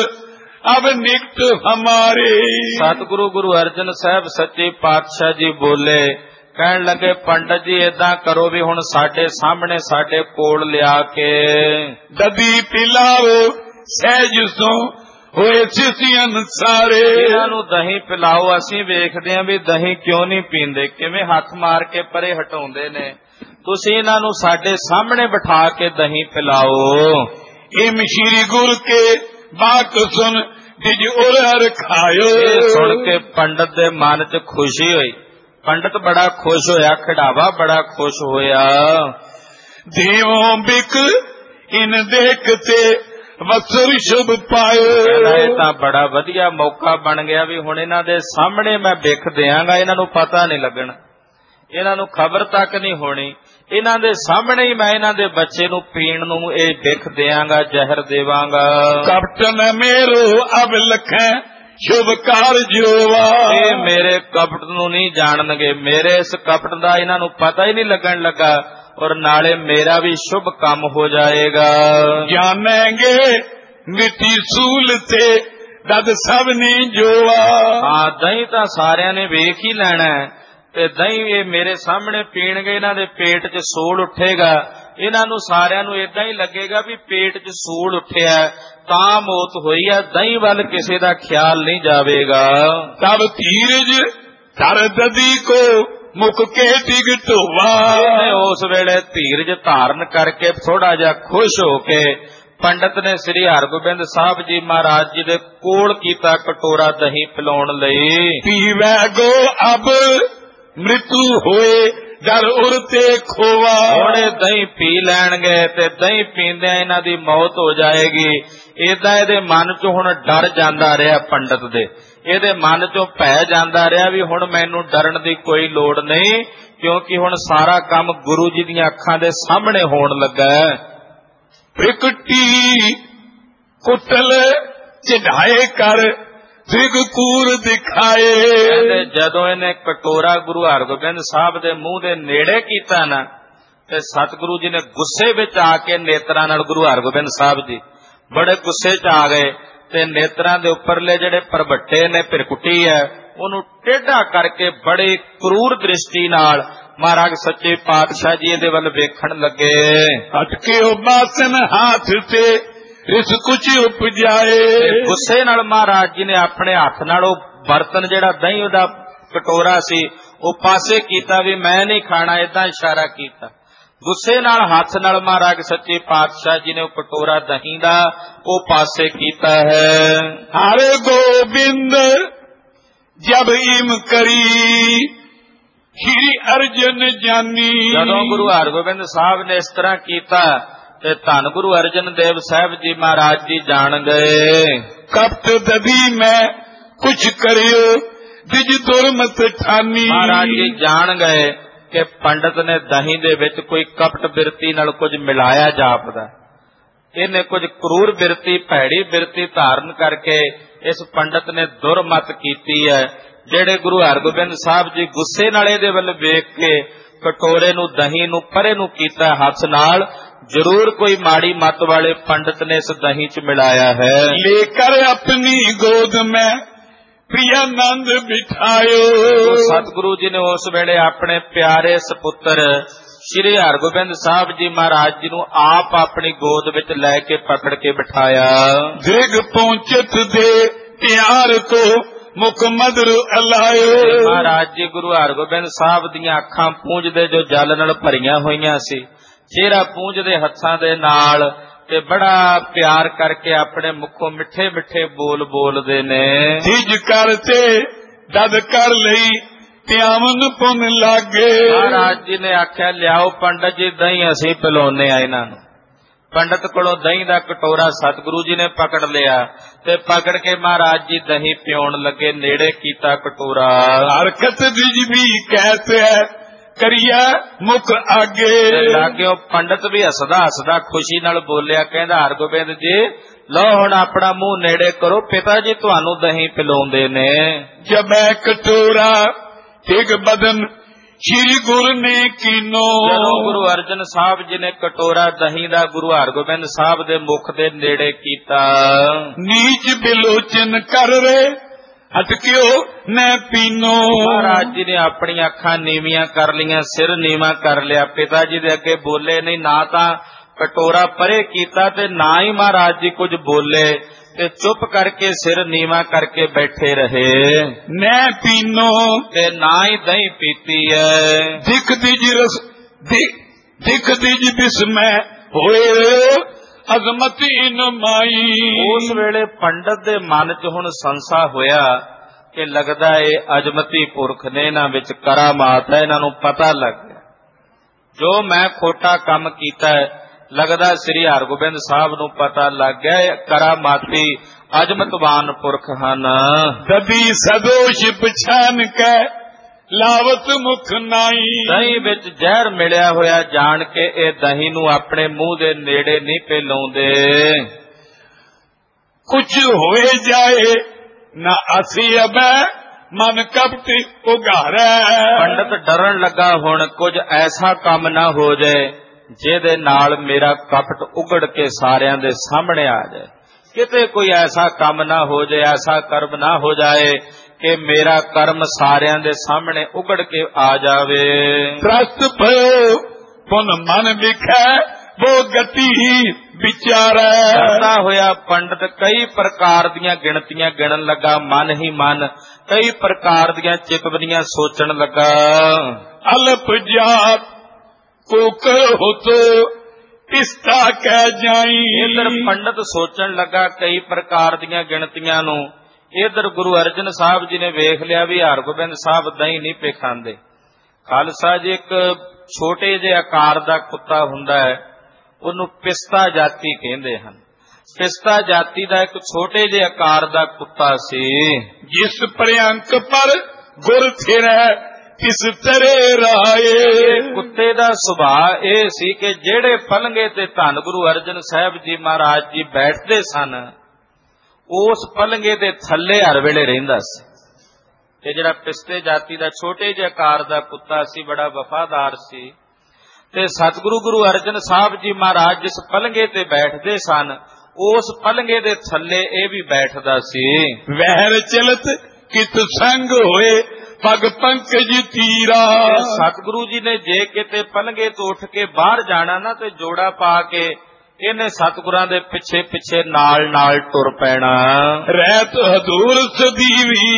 ਅਬ ਨਿਕਟ ਹਮਾਰੇ। ਸਤਿਗੁਰੂ ਗੁਰੂ ਅਰਜਨ ਸਾਹਿਬ ਸੱਚੇ ਪਾਤਸ਼ਾਹ ਜੀ ਬੋਲੇ, ਕਹਿਣ ਲੱਗੇ ਪੰਡਤ ਜੀ ਏਦਾਂ ਕਰੋ ਵੀ ਹੁਣ ਸਾਡੇ ਸਾਹਮਣੇ ਸਾਡੇ ਕੋਲ ਲਿਆ ਕੇ ਦਦੀ ਪਿਲਾਓ ਸਹਿਜ ਸੋ ਹੋਏ ਸਿਸਿਅਨ ਸਾਰੇ। ਇਹਨਾਂ ਨੂੰ ਦਹੀਂ ਪਿਲਾਓ, ਅਸੀਂ ਵੇਖਦੇ ਆਂ ਵੀ ਦਹੀਂ ਕਿਉਂ ਨਹੀਂ ਪੀਂਦੇ, ਕਿਵੇਂ ਹੱਥ ਮਾਰ ਕੇ ਪਰੇ ਹਟਾਉਂਦੇ ਨੇ। ਤੁਸੀਂ ਇਹਨਾਂ ਨੂੰ ਸਾਡੇ ਸਾਹਮਣੇ ਬਿਠਾ ਕੇ ਦਹੀਂ ਪਿਲਾਓ। ਇਹ ਮਸ਼ੀਰੀ ਗੁਰ ਕੇ ਬਾਤ ਸੁਣ ਜਿਜ ਉਰ ਰਖਾਇਓ। ਇਹ ਸੁਣ ਕੇ ਪੰਡਤ ਦੇ ਮਨ 'ਚ ਖੁਸ਼ੀ ਹੋਈ, ਪੰਡਤ ਬੜਾ ਖੁਸ਼ ਹੋਇਆ, ਖਿਡਾਵਾ ਬੜਾ ਖੁਸ਼ ਹੋਇਆ। ਦੇਵੋਂ ਬਿਕ ਇਨ ਦੇਖਤੇ ਵਸਰ ਸ਼ੁਭ ਪਾਇਓ। ਇਹ ਤਾਂ ਬੜਾ ਵਧੀਆ ਮੌਕਾ ਬਣ ਗਿਆ ਵੀ ਹੁਣ ਇਹਨਾਂ ਦੇ ਸਾਹਮਣੇ ਮੈਂ ਵਿਖ ਦਿਆਂਗਾ, ਇਹਨਾਂ ਨੂੰ ਪਤਾ ਨਹੀਂ ਲੱਗਣਾ, ਇਹਨਾਂ ਨੂੰ ਖਬਰ ਤੱਕ ਨਹੀਂ ਹੋਣੀ, ਇਹਨਾਂ ਦੇ ਸਾਹਮਣੇ ਹੀ ਮੈਂ ਇਹਨਾਂ ਦੇ ਬੱਚੇ ਨੂੰ ਪੀਣ ਨੂੰ ਇਹ ਵਿਖ ਦਿਆਂਗਾ, ਜ਼ਹਿਰ ਦੇਵਾਂਗਾ। ਕਪਟਨ ਮੇਰੋ ਅਬ ਲਖੈ ਸ਼ੁਭ ਕਾਰਜੋਵਾ। ਇਹ ਮੇਰੇ ਕਪਟ ਨੂੰ ਨਹੀਂ ਜਾਣਨਗੇ, ਮੇਰੇ ਇਸ ਕਪਟ ਦਾ ਇਹਨਾਂ ਨੂੰ ਪਤਾ ਹੀ ਨਹੀਂ ਲੱਗਣ ਲੱਗਾ, ਔਰ ਨਾਲੇ ਮੇਰਾ ਵੀ ਸ਼ੁਭ ਕੰਮ ਹੋ ਜਾਏਗਾ। ਜਾਣेंगे ਮਿੱਟੀ ਸੂਲ ਤੇ ਦਦ ਸਭ ਨੇ ਜੋਆ। ਹਾਂ, ਦਹੀਂ ਤਾਂ ਸਾਰਿਆਂ ਨੇ ਵੇਖ ਹੀ ਲੈਣਾ, ਤੇ ਦਹੀਂ ਇਹ ਮੇਰੇ ਸਾਹਮਣੇ ਪੀਣਗੇ, ਇਹਨਾਂ ਦੇ ਪੇਟ 'ਚ ਸੂਲ ਉੱਠੇਗਾ, ਇਹਨਾਂ ਨੂੰ ਸਾਰਿਆਂ ਨੂੰ ਏਦਾਂ ਹੀ ਲੱਗੇਗਾ ਵੀ ਪੇਟ 'ਚ ਸੂਲ ਉੱਠਿਆ ਤਾਂ ਮੌਤ ਹੋਈ ਹੈ, ਦਹੀਂ ਵੱਲ ਕਿਸੇ ਦਾ ਖਿਆਲ ਨਹੀਂ ਜਾਵੇਗਾ। ਤਬ ਧੀਰਜ ਧਰ ਦਦੀ ਕੋ ਮੁਖ ਕੇ ਟਿਗ ਢੋਵਾ। ਉਸ ਵੇਲੇ ਧੀਰਜ ਧਾਰਨ ਕਰਕੇ ਥੋੜਾ ਜਿਹਾ ਖੁਸ਼ ਹੋ ਕੇ ਪੰਡਤ ਨੇ ਸ੍ਰੀ ਹਰਗੋਬਿੰਦ ਸਾਹਿਬ ਜੀ ਮਹਾਰਾਜ ਜੀ ਦੇ ਕੋਲ ਕੀਤਾ ਕਟੋਰਾ ਦਹੀਂ ਪਿਲਾਉਣ ਲਈ। ਪੀਵੈ ਗੋ ਅਬ ਮ੍ਰਿਤੂ ਹੋਏ ਡਰ ਉਰ ਤੇ ਖੋਵਾ। ਹੁਣ ਇਹ ਦਹੀਂ ਪੀ ਲੈਣਗੇ ਤੇ ਦਹੀਂ ਪੀਂਦਿਆਂ ਇਹਨਾਂ ਦੀ ਮੌਤ ਹੋ ਜਾਏਗੀ। ਏਦਾਂ ਇਹਦੇ ਮਨ 'ਚ ਹੁਣ ਡਰ ਜਾਂਦਾ ਰਿਹਾ, ਪੰਡਤ ਦੇ ਇਹਦੇ ਮਨ 'ਚੋਂ ਭੈ ਜਾਂਦਾ ਰਿਹਾ ਵੀ ਹੁਣ ਮੈਨੂੰ ਡਰਨ ਦੀ ਕੋਈ ਲੋੜ ਨਹੀਂ, ਕਿਉਂਕਿ ਹੁਣ ਸਾਰਾ ਕੰਮ ਗੁਰੂ ਜੀ ਦੀਆਂ ਅੱਖਾਂ ਦੇ ਸਾਹਮਣੇ ਹੋਣ ਲੱਗਾ ਹੈ। ਪ੍ਰਿਕਟੀ ਕੁੱਟਲ ਚੜਾਏ ਕਰ ਦਿਗਕੂਰ ਦਿਖਾਏ। ਕਹਿੰਦੇ ਜਦੋਂ ਇਹਨੇ ਕਟੋਰਾ ਗੁਰੂ ਹਰਗੋਬਿੰਦ ਸਾਹਿਬ ਦੇ ਮੂੰਹ ਦੇ ਨੇੜੇ ਕੀਤਾ ਨਾ, ਤੇ ਸਤਿਗੁਰੂ ਜੀ ਨੇ ਗੁੱਸੇ ਵਿੱਚ ਆ ਕੇ ਨੇਤਰਾਂ ਨਾਲ, ਗੁਰੂ ਹਰਗੋਬਿੰਦ ਸਾਹਿਬ ਜੀ ਬੜੇ ਗੁੱਸੇ 'ਚ ਆ ਗਏ ਤੇ ਨੇਤਰਾਂ ਦੇ ਉੱਪਰਲੇ ਜਿਹੜੇ ਪਰਬੱਟੇ ਨੇ, ਪਿਰਕੁਟੀ ਹੈ, ਉਹਨੂੰ ਟੇਢਾ ਕਰਕੇ ਬੜੇ ਕਰੂਰ ਦ੍ਰਿਸ਼ਟੀ ਨਾਲ ਮਹਾਰਾਜ ਸੱਚੇ ਪਾਤਸ਼ਾਹ ਜੀ ਇਹਦੇ ਵੱਲ ਵੇਖਣ ਲੱਗੇ। ਅਟਕੇ ਉਹ ਬਾਸਨ ਹੱਥ ਤੇ ਇਸ ਕੁਝ ਉਪਜਾਏ। ਗੁੱਸੇ ਨਾਲ ਮਹਾਰਾਜ ਜੀ ਨੇ ਆਪਣੇ ਹੱਥ ਨਾਲ ਉਹ ਬਰਤਨ ਜਿਹੜਾ ਦਹੀਂ ਉਹਦਾ ਕਟੋਰਾ ਸੀ ਉਹ ਪਾਸੇ ਕੀਤਾ ਵੀ ਮੈਂ ਨਹੀਂ ਖਾਣਾ, ਏਦਾਂ ਇਸ਼ਾਰਾ ਕੀਤਾ। ਗੁੱਸੇ ਨਾਲ ਹੱਥ ਨਾਲ ਮਹਾਰਾਜ ਸੱਚੇ ਪਾਤਸ਼ਾਹ ਜੀ ਨੇ ਉਹ ਕਟੋਰਾ ਦਹੀਂ ਦਾ ਉਹ ਪਾਸੇ ਕੀਤਾ ਹੈ। ਹਰ ਗੋਬਿੰਦ ਜਬ ਈਮ ਕਰੀ ਸ਼੍ਰੀ ਅਰਜਨ ਜਾਨੀ। ਜਦੋਂ ਗੁਰੂ ਹਰਗੋਬਿੰਦ ਸਾਹਿਬ ਨੇ ਇਸ ਤਰ੍ਹਾਂ ਕੀਤਾ ਤੇ ਧੰਨ ਗੁਰੂ ਅਰਜਨ ਦੇਵ ਸਾਹਿਬ ਜੀ ਮਹਾਰਾਜ ਜੀ ਜਾਣ ਗਏ। ਕਪਟ ਦਦੀ ਮੈਂ ਕੁਛ ਕਰਿਓ ਦਿਜ ਦੁਰਮਤ ਠਾਨੀ। ਮਹਾਰਾਜ ਜੀ ਜਾਣ ਗਏ ਕਿ ਪੰਡਤ ਨੇ ਦਹੀਂ ਦੇ ਵਿੱਚ ਕੋਈ ਕਪਟ ਬਿਰਤੀ ਨਾਲ ਕੁਝ ਮਿਲਾਇਆ ਜਾਪਦਾ। ਇਹਨੇ ਕੁਝ ਕਰੂਰ ਬਿਰਤੀ ਭੈੜੀ ਬਿਰਤੀ ਧਾਰਨ ਕਰਕੇ ਇਸ ਪੰਡਤ ਨੇ ਦੁਰਮਤ ਕੀਤੀ ਹੈ। ਜਿਹੜੇ ਗੁਰੂ ਹਰਗੋਬਿੰਦ ਸਾਹਿਬ ਜੀ ਗੁੱਸੇ ਨਾਲ ਇਹਦੇ ਵੱਲ ਵੇਖ ਕੇ ਕਟੋਰੇ ਨੂੰ ਦਹੀਂ ਨੂੰ ਪਰੇ ਨੂੰ ਕੀਤਾ ਹੱਥ ਨਾਲ, ਜ਼ਰੂਰ ਕੋਈ ਮਾੜੀ ਮੱਤ ਵਾਲੇ ਪੰਡਤ ਨੇ ਇਸ ਦਹੀਂ ਚ ਮਿਲਾਇਆ ਹੈ। ਲੇਕਰ ਆਪਣੀ ਗੋਦ ਮੈਂ ਪ੍ਰਿਆਨੰਦ ਬਿਠਾਇਓ। ਸਤਿਗੁਰੂ ਜੀ ਨੇ ਉਸ ਵੇਲੇ ਆਪਣੇ ਪਿਆਰੇ ਸਪੁੱਤਰ ਸ਼੍ਰੀ ਹਰਗੋਬਿੰਦ ਸਾਹਿਬ ਜੀ ਮਹਾਰਾਜ ਜੀ ਨੂੰ ਆਪ ਆਪਣੀ ਗੋਦ ਵਿੱਚ ਲੈ ਕੇ ਪਕੜ ਕੇ ਬਿਠਾਇਆ। ਦਿਗ ਪਹੁੰਚਤ ਦੇ ਪਿਆਰ ਕੋ ਮੁਖ ਮਦਰ ਅਲਾਇਓ। ਮਹਾਰਾਜ ਜੀ ਗੁਰੂ ਹਰਗੋਬਿੰਦ ਸਾਹਿਬ ਦੀਆਂ ਅੱਖਾਂ ਪੂੰਝਦੇ ਜੋ ਜਲ ਨਾਲ ਭਰੀਆਂ ਹੋਈਆਂ ਸੀ, ਚਿਹਰਾ ਪੂੰਝਦੇ ਹੱਥਾਂ ਦੇ ਨਾਲ ਤੇ ਬੜਾ ਪਿਆਰ ਕਰਕੇ ਆਪਣੇ ਮੁਖੋਂ ਮਿੱਠੇ ਮਿੱਠੇ ਬੋਲ ਬੋਲਦੇ ਨੇ। ਤਿਜ ਕਰਤੇ ਦਦ ਕਰ ਲਈ ਧਿਆਵਨ ਪੁੰਨ ਲਾਗੇ। ਮਹਾਰਾਜ ਜੀ ਨੇ ਆਖਿਆ ਲਿਆਓ ਪੰਡਤ ਜੀ ਦਹੀਂ ਅਸੀਂ ਪਿਲਾਉਨੇ ਆ ਇਹਨਾਂ ਨੂੰ। ਪੰਡਤ ਕੋਲੋਂ ਦਹੀਂ ਦਾ ਕਟੋਰਾ ਸਤਿਗੁਰੂ ਜੀ ਨੇ ਪਕੜ ਲਿਆ ਤੇ ਪਕੜ ਕੇ ਮਹਾਰਾਜ ਜੀ ਦਹੀਂ ਪਿਉਣ ਲੱਗੇ। ਨੇੜੇ ਕੀਤਾ ਕਟੋਰਾ। ਹਰਕਤ ਦਿਜ ਵੀ ਕਹਤੇ ਕਰੀਆ ਮੁਖ ਆਗੇ। ਲਾਗਿਓ ਪੰਡਤ ਵੀ ਹੱਸਦਾ ਹੱਸਦਾ ਖੁਸ਼ੀ ਨਾਲ ਬੋਲਿਆ, ਕਹਿੰਦਾ ਹਰਗੋਬਿੰਦ ਜੀ ਲਓ ਹੁਣ ਆਪਣਾ ਮੂੰਹ ਨੇੜੇ ਕਰੋ, ਪਿਤਾ ਜੀ ਤੁਹਾਨੂੰ ਦਹੀਂ ਪਿਲਾਉਂਦੇ ਨੇ। ਜਬੈ ਕਟੋਰਾ ਇੱਕ ਬਦਨ ਸ਼੍ਰੀ ਗੁਰੂ ਨੇ ਕੀਨੋ। ਜਦੋਂ ਗੁਰੂ ਅਰਜਨ ਸਾਹਿਬ ਜੀ ਨੇ ਕਟੋਰਾ ਦਹੀਂ ਦਾ ਗੁਰੂ ਹਰਗੋਬਿੰਦ ਸਾਹਿਬ ਦੇ ਮੁਖ ਦੇ ਨੇੜੇ ਕੀਤਾ। ਨੀਚ ਬਿਲੋਚਨ ਕਰ ਰੇ ਹਟਕਿਓ ਨੈ ਪੀਨੋ। ਮਹਾਰਾਜ ਜੀ ਨੇ ਆਪਣੀਆਂ ਅੱਖਾਂ ਨੀਵੀਆਂ ਕਰ ਲੀਆਂ, ਸਿਰ ਨੀਵਾਂ ਕਰ ਲਿਆ, ਪਿਤਾ ਜੀ ਦੇ ਅੱਗੇ ਬੋਲੇ ਨਹੀਂ। ਨਾ ਤਾਂ ਕਟੋਰਾ ਪਰੇ ਕੀਤਾ ਤੇ ਨਾ ਹੀ ਮਹਾਰਾਜ ਜੀ ਕੁਝ ਬੋਲੇ ਤੇ ਚੁੱਪ ਕਰਕੇ ਸਿਰ ਨੀਵਾਂ ਕਰਕੇ ਬੈਠੇ ਰਹੇ। ਨੈ ਪੀਨੋ ਤੇ ਨਾ ਹੀ ਦਹੀਂ ਪੀਤੀ ਹੈ। ਦਿਖ ਦਿਜ ਰਸ ਦਿਖ ਦਿਜ ਬਿਸਮੈ ਹੋਏ ਅਜ਼ਮਤੀ ਨ ਮਾਈ। ਉਸ ਵੇਲੇ ਪੰਡਤ ਦੇ ਮਨ ਚ ਹੁਣ ਸੰਸਾ ਹੋਇਆ ਕਿ ਲੱਗਦਾ ਇਹ ਅਜਮਤੀ ਪੁਰਖ ਨੇ, ਇਹਨਾਂ ਵਿੱਚ ਕਰਾਮਾਤ ਹੈ। ਇਹਨਾਂ ਨੂੰ ਪਤਾ ਲੱਗ ਗਿਆ ਜੋ ਮੈਂ ਖੋਟਾ ਕੰਮ ਕੀਤਾ ਹੈ, ਲੱਗਦਾ ਸ੍ਰੀ ਹਰਗੋਬਿੰਦ ਸਾਹਿਬ ਨੂੰ ਪਤਾ ਲੱਗ ਗਿਆ ਕਰਾਮਾਤੀ ਅਜਮਤਵਾਨ ਪੁਰਖ ਹਨ। ਦਬੀ ਸਦੋਸ਼ ਪਛਾਨ ਕੇ ਲਾਵਤ ਮੁਖ ਨਾਈ। ਦਹੀਂ ਵਿੱਚ ਜ਼ਹਿਰ ਮਿਲਿਆ ਹੋਇਆ ਜਾਣ ਕੇ ਇਹ ਦਹੀਂ ਨੂੰ ਆਪਣੇ ਮੂੰਹ ਦੇ ਨੇੜੇ ਨਹੀਂ ਪਿਲਾਉਂਦੇ। ਕੁਛ ਹੋਏ ਜਾਏ ਨਾ ਅਸੀਂ ਅਬੈ ਮਨ ਕਪਟ ਉਘਾਰੈ। ਪੰਡਤ ਡਰਨ ਲੱਗਾ ਹੁਣ ਕੁਝ ਐਸਾ ਕੰਮ ਨਾ ਹੋ ਜਾਏ ਜਿਹਦੇ ਨਾਲ ਮੇਰਾ ਕਪਟ ਉਗੜ ਕੇ ਸਾਰਿਆਂ ਦੇ ਸਾਹਮਣੇ ਆ ਜਾਏ। ਕਿਤੇ ਕੋਈ ਐਸਾ ਕੰਮ ਨਾ ਹੋ ਜਾਏ, ਐਸਾ ਕਰਮ ਨਾ ਹੋ ਜਾਏ ਕਿ ਮੇਰਾ ਕਰਮ ਸਾਰਿਆਂ ਦੇ ਸਾਹਮਣੇ ਉਗੜ ਕੇ ਆ ਜਾਵੇ। ਤਰਸ ਭਇਓ ਪੁਨ ਮਨ ਵਿਖੈ ਉਹ ਗਤੀ ਵਿਚਾਰੈ। ਡਰਦਾ ਹੋਇਆ ਪੰਡਤ ਕਈ ਪ੍ਰਕਾਰ ਦੀਆਂ ਗਿਣਤੀਆਂ ਗਿਣਨ ਲੱਗਾ, ਮਨ ਹੀ ਮਨ ਕਈ ਪ੍ਰਕਾਰ ਦੀਆਂ ਚਿਤਵਨੀਆਂ ਸੋਚਣ ਲੱਗਾ। ਅਲਪ ਜਾਤ ਕੋਕਰ ਹੋਤੋ ਪਿਸਤਾ ਕਹਿ ਜਾਈ। ਇਧਰ ਪੰਡਤ ਸੋਚਣ ਲੱਗਾ ਕਈ ਪ੍ਰਕਾਰ ਦੀਆਂ ਗਿਣਤੀਆਂ ਨੂੰ। ਇਧਰ ਗੁਰੂ ਅਰਜਨ ਸਾਹਿਬ ਜੀ ਨੇ ਵੇਖ ਲਿਆ ਵੀ ਹਰਗੋਬਿੰਦ ਸਾਹਿਬ ਦਹੀਂ ਨਹੀਂ ਪੇ ਖਾਂਦੇ। ਖਾਲਸਾ ਜੀ ਇੱਕ ਛੋਟੇ ਜਿਹੇ ਆਕਾਰ ਦਾ ਕੁੱਤਾ ਹੁੰਦਾ ਹੈ, ਉਹਨੂੰ ਪਿਸਤਾ ਜਾਤੀ ਕਹਿੰਦੇ ਹਨ। ਪਿਸਤਾ ਜਾਤੀ ਦਾ ਇੱਕ ਛੋਟੇ ਜਿਹੇ ਆਕਾਰ ਦਾ ਕੁੱਤਾ ਸੀ। ਜਿਸ ਪ੍ਰਿਅੰਕ ਪਰ ਗੁਰ ਥਿਰੈ ਕਿਸ ਤਰੇ ਰਾਏ। ਕੁੱਤੇ ਦਾ ਸੁਭਾਅ ਇਹ ਸੀ ਕਿ ਜਿਹੜੇ ਪਲੰਗੇ ਤੇ ਧੰਨ ਗੁਰੂ ਅਰਜਨ ਸਾਹਿਬ ਜੀ ਮਹਾਰਾਜ ਜੀ ਬੈਠਦੇ ਸਨ, ਉਸ ਪਲੰਗੇ ਦੇ ਥੱਲੇ ਹਰ ਵੇਲੇ ਰਹਿੰਦਾ ਸੀ। ਤੇ ਜਿਹੜਾ ਪਿਸਤੇ ਜਾਤੀ ਦਾ ਛੋਟੇ ਜਿਹੇ ਆਕਾਰ ਦਾ ਕੁੱਤਾ ਸੀ, ਬੜਾ ਵਫਾਦਾਰ ਸੀ। ਤੇ ਸਤਿਗੁਰੂ ਗੁਰੂ ਅਰਜਨ ਸਾਹਿਬ ਜੀ ਮਹਾਰਾਜ ਜਿਸ ਪਲੰਗੇ ਤੇ ਬੈਠਦੇ ਸਨ, ਉਸ ਪਲੰਗੇ ਦੇ ਥੱਲੇ ਇਹ ਵੀ ਬੈਠਦਾ ਸੀ। ਵਹਿਰ ਚਲਤ ਕਿਤ ਸੰਗ ਹੋਏ ਪਗ ਪੰਕਜ ਤੀਰਾ। ਸਤਿਗੁਰੂ ਜੀ ਨੇ ਜੇ ਕਿਤੇ ਪਲੰਗੇ ਤੋਂ ਉੱਠ ਕੇ ਬਾਹਰ ਜਾਣਾ ਨਾ ਤੇ ਜੋੜਾ ਪਾ ਕੇ ਇਹਨੇ ਸਤਿਗੁਰਾਂ ਦੇ ਪਿੱਛੇ ਪਿੱਛੇ ਨਾਲ ਨਾਲ ਟੁਰ ਪੈਣਾ। ਰਹਿਤ ਹਦੂਰ ਸਦੀਵੀ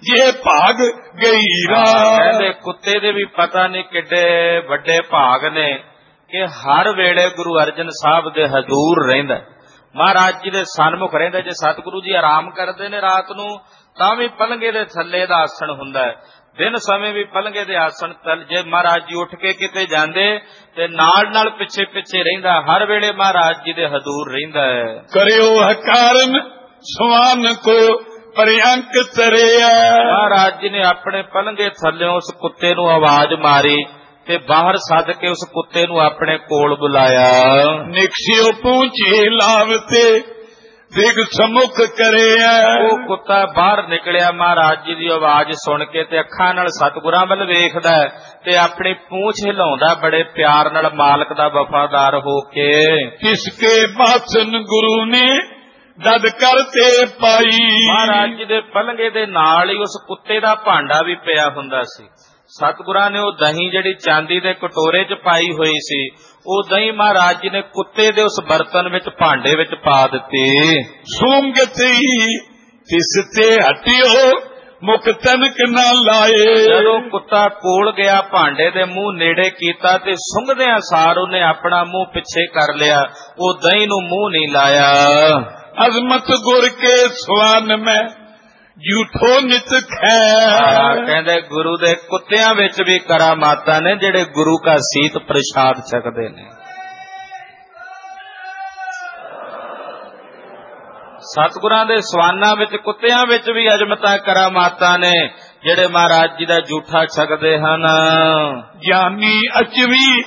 ਜੇ ਭਾਗ ਗਈਰਾ। ਕਹਿੰਦੇ ਕੁੱਤੇ ਦੇ ਵੀ ਪਤਾ ਨਹੀਂ ਕਿੱਡੇ ਵੱਡੇ ਭਾਗ ਨੇ ਕਿ ਹਰ ਵੇਲੇ ਗੁਰੂ ਅਰਜਨ ਸਾਹਿਬ ਦੇ ਹਜ਼ੂਰ ਰਹਿੰਦਾ, ਮਹਾਰਾਜ ਜੀ ਦੇ ਸਨਮੁਖ ਰਹਿੰਦਾ। ਜੇ ਸਤਿਗੁਰੂ ਜੀ ਆਰਾਮ ਕਰਦੇ ਨੇ ਰਾਤ ਨੂੰ ਤਾਂ ਵੀ ਪਲੰਗੇ ਦੇ ਥੱਲੇ ਦਾ ਆਸਣ ਹੁੰਦਾ ਹੈ, ਦਿਨ ਸਮੇਂ ਵੀ ਪਲੰਗੇ ਦੇ ਆਸਣ ਤਲ। ਜੇ ਮਹਾਰਾਜ ਜੀ ਉੱਠ ਕੇ ਕਿਤੇ ਜਾਂਦੇ ਤੇ ਨਾਲ ਨਾਲ ਪਿੱਛੇ ਪਿੱਛੇ ਰਹਿੰਦਾ, ਹਰ ਵੇਲੇ ਮਹਾਰਾਜ ਜੀ ਦੇ ਹਜ਼ੂਰ ਰਹਿੰਦਾ ਹੈ। ਕਰਿਓ ਹਕਾਰਨ ਸਵਾਨ ਕੋ ਪਰਿਅੰਕ ਤਰਿਆ। ਮਹਾਰਾਜ ਜੀ ਨੇ ਆਪਣੇ ਪਲੰਗੇ ਥੱਲੇ ਉਸ ਕੁੱਤੇ ਨੂੰ ਆਵਾਜ਼ ਮਾਰੀ ਤੇ ਬਾਹਰ ਸੱਦ ਕੇ ਉਸ ਕੁੱਤੇ ਨੂੰ ਆਪਣੇ ਕੋਲ ਬੁਲਾਇਆ। ਨਿਕਸਿਓ ਪਹੁੰਚੇ ਲਾਵਤੇ ਦਿਗ ਸਮੁਖ ਕਰਿਆ। ਉਹ ਕੁੱਤਾ ਬਾਹਰ ਨਿਕਲਿਆ ਮਹਾਰਾਜ ਜੀ ਦੀ ਆਵਾਜ਼ ਸੁਣ ਕੇ ਤੇ ਅੱਖਾਂ ਨਾਲ ਸਤਿਗੁਰਾਂ ਵੱਲ ਵੇਖਦਾ ਤੇ ਆਪਣੀ ਪੂੰਛ ਹਿਲਾਉਂਦਾ ਬੜੇ ਪਿਆਰ ਨਾਲ, ਮਾਲਕ ਦਾ ਵਫਾਦਾਰ ਹੋ ਕੇ। ਕਿਸਕੇ ਬਾਸਨ ਗੁਰੂ ਨੇ ਦਦ ਕਰਤੇ ਪਾਈ। ਮਹਾਰਾਜ ਜੀ ਦੇ ਪਲੰਗੇ ਦੇ ਨਾਲ ਹੀ ਉਸ ਕੁੱਤੇ ਦਾ ਭਾਂਡਾ ਵੀ ਪਿਆ ਹੁੰਦਾ ਸੀ। ਸਤਿਗੁਰਾਂ ਨੇ ਉਹ ਦਹੀਂ ਜਿਹੜੀ ਚਾਂਦੀ ਦੇ ਕਟੋਰੇ 'ਚ ਪਾਈ ਹੋਈ ਸੀ, ਉਹ ਦਹੀਂ ਮਹਾਰਾਜ ਜੀ ਨੇ ਕੁੱਤੇ ਦੇ ਉਸ ਬਰਤਨ ਵਿੱਚ, ਭਾਂਡੇ ਵਿੱਚ ਪਾ ਦਿੱਤੀ। ਸੂੰਗਤੀ ਤਿਸ ਤੇ ਹਟਿਓ ਮੁਖ ਤਨਕ ਨਾ ਲਾਏ। ਜਦੋਂ ਕੁੱਤਾ ਕੋਲ ਗਿਆ, ਭਾਂਡੇ ਦੇ ਮੂੰਹ ਨੇੜੇ ਕੀਤਾ ਤੇ ਸੁੰਘਦਿਆਂ ਸਾਰ ਉਹਨੇ ਆਪਣਾ ਮੂੰਹ ਪਿੱਛੇ ਕਰ ਲਿਆ, ਉਹ ਦਹੀਂ ਨੂੰ ਮੂੰਹ ਨਹੀਂ ਲਾਇਆ। ਅਜ਼ਮਤ ਗੁਰ ਕੇ ਸਵਾਨ ਮੈਂ ਝੂਠੋ ਨਿਤ ਖੈ। ਕਹਿੰਦੇ ਗੁਰੂ ਦੇ ਕੁੱਤਿਆਂ ਵਿੱਚ ਵੀ ਕਰਾਮਾਤਾਂ ਨੇ, ਜਿਹੜੇ ਗੁਰੂ ਦਾ ਸੀਤ ਪ੍ਰਸ਼ਾਦ ਛਕਦੇ ਨੇ। ਸਤਿਗੁਰਾਂ ਦੇ ਸਵਾਨਾਂ ਵਿੱਚ, ਕੁੱਤਿਆਂ ਵਿੱਚ ਵੀ ਅਜਮਤਾਂ ਕਰਾਮਾਤਾਂ ਨੇ, ਜਿਹੜੇ ਮਹਾਰਾਜ ਜੀ ਦਾ ਝੂਠਾ ਛਕਦੇ ਹਨ। ਗਿਆਨੀ ਅਚਵੀ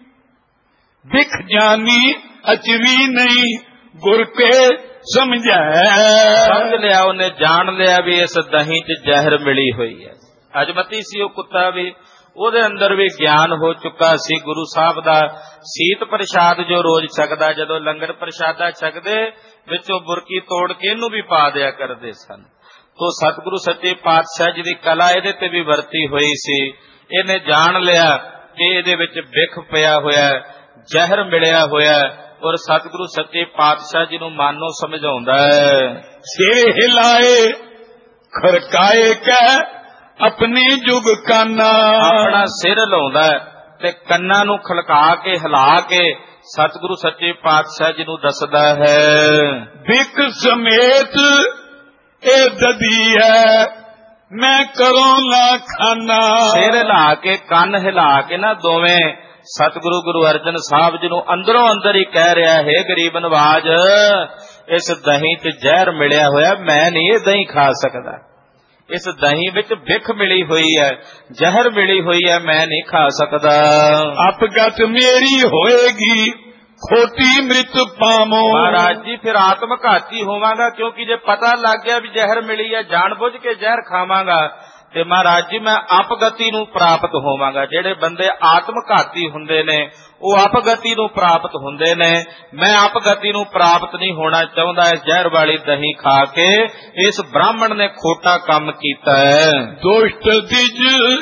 ਦਿਖ ਜਾਨੀ ਅਚਵੀ ਨਹੀਂ ਗੁਰ ਕੇ ਸਮਝੈ। ਸਮਝ ਲਿਆ ਉਹਨੇ, ਜਾਣ ਲਿਆ ਵੀ ਇਸ ਦਹੀਂ 'ਚ ਜ਼ਹਿਰ ਮਿਲੀ ਹੋਈ ਹੈ। ਅਜਮਤੀ ਸੀ ਉਹ ਕੁੱਤਾ ਵੀ, ਉਹਦੇ ਅੰਦਰ ਵੀ ਗਿਆਨ ਹੋ ਚੁੱਕਾ ਸੀ। ਗੁਰੂ ਸਾਹਿਬ ਦਾ ਸੀਤ ਪ੍ਰਸ਼ਾਦ ਜੋ ਰੋਜ਼ ਛਕਦਾ, ਜਦੋਂ ਲੰਗਰ ਪ੍ਰਸ਼ਾਦਾ ਛਕਦੇ ਵਿੱਚੋਂ ਬੁਰਕੀ ਤੋੜ ਕੇ ਇਹਨੂੰ ਵੀ ਪਾ ਦਿਆ ਕਰਦੇ ਸਨ। ਤੋ ਸਤਿਗੁਰੂ ਸੱਚੇ ਪਾਤਸ਼ਾਹ ਜੀ ਦੀ ਕਲਾ ਇਹਦੇ ਤੇ ਵੀ ਵਰਤੀ ਹੋਈ ਸੀ। ਇਹਨੇ ਜਾਣ ਲਿਆ ਕਿ ਇਹਦੇ ਵਿੱਚ ਬਿਖ ਪਿਆ ਹੋਇਆ, ਜ਼ਹਿਰ ਮਿਲਿਆ ਹੋਇਆ, ਔਰ ਸਤਿਗੁਰੂ ਸੱਚੇ ਪਾਤਸ਼ਾਹ ਜੀ ਨੂੰ ਮਾਨੋ ਸਮਝਾਉਂਦਾ ਹੈ। ਸਿਰ ਹਿਲਾਏ ਖੜਕਾਏ ਕਹਿ ਆਪਣੇ ਜੁਗ ਕਾਨਾ। ਆਪਣਾ ਸਿਰ ਹਿਲਾਉਂਦਾ ਤੇ ਕੰਨਾਂ ਨੂੰ ਖੜਕਾ ਕੇ ਹਿਲਾ ਕੇ ਸਤਿਗੁਰੂ ਸੱਚੇ ਪਾਤਸ਼ਾਹ ਜੀ ਨੂੰ ਦੱਸਦਾ ਹੈ। ਬਿਕ ਸਮੇਤ ਇਹ ਦਦੀ ਹੈ ਮੈਂ ਕਰੋ ਨਾ ਖਾਨਾ। ਸਿਰ ਹਿਲਾ ਕੇ, ਕੰਨ ਹਿਲਾ ਕੇ ਨਾ ਦੋਵੇਂ ਸਤਿਗੁਰੂ ਗੁਰੂ ਅਰਜਨ ਸਾਹਿਬ ਜੀ ਨੂੰ ਅੰਦਰੋਂ ਅੰਦਰ ਹੀ ਕਹਿ ਰਿਹਾ ਹੈ, ਗਰੀਬ ਨਵਾਜ ਇਸ ਦਹੀਂ 'ਚ ਜ਼ਹਿਰ ਮਿਲਿਆ ਹੋਇਆ, ਮੈਂ ਨਹੀਂ ਇਹ ਦਹੀਂ ਖਾ ਸਕਦਾ। ਇਸ ਦਹੀਂ ਵਿੱਚ ਬਿਖ ਮਿਲੀ ਹੋਈ ਹੈ, ਜ਼ਹਿਰ ਮਿਲੀ ਹੋਈ ਹੈ, ਮੈਂ ਨਹੀਂ ਖਾ ਸਕਦਾ। ਅਪਗਤ ਮੇਰੀ ਹੋਏਗੀ ਖੋਟੀ ਮ੍ਰਿਤ ਪਾਮੋ। ਮਹਾਰਾਜ ਜੀ ਫਿਰ ਆਤਮਘਾਤੀ ਹੋਵਾਂਗਾ, ਕਿਉਂਕਿ ਜੇ ਪਤਾ ਲੱਗ ਗਿਆ ਵੀ ਜ਼ਹਿਰ ਮਿਲੀ ਹੈ, ਜਾਣ ਬੁੱਝ ਕੇ ਜ਼ਹਿਰ ਖਾਵਾਂਗਾ ਤੇ ਮਹਾਰਾਜ ਜੀ ਮੈਂ ਅਪਗਤੀ ਨੂੰ ਪ੍ਰਾਪਤ ਹੋਵਾਂਗਾ। ਜਿਹੜੇ ਬੰਦੇ ਆਤਮਘਾਤੀ ਹੁੰਦੇ ਨੇ ਉਹ ਅਪਗਤੀ ਨੂੰ ਪ੍ਰਾਪਤ ਹੁੰਦੇ ਨੇ। ਮੈਂ ਅਪਗਤੀ ਨੂੰ ਪ੍ਰਾਪਤ ਨਹੀਂ ਹੋਣਾ ਚਾਹੁੰਦਾ। ਇਸ ਜ਼ਹਿਰ ਵਾਲੀ ਦਹੀਂ ਖਾ ਕੇ ਇਸ ਬ੍ਰਾਹਮਣ ਨੇ ਖੋਟਾ ਕੰਮ ਕੀਤਾ ਹੈ। ਦੁਸ਼ਟ ਦਿਜ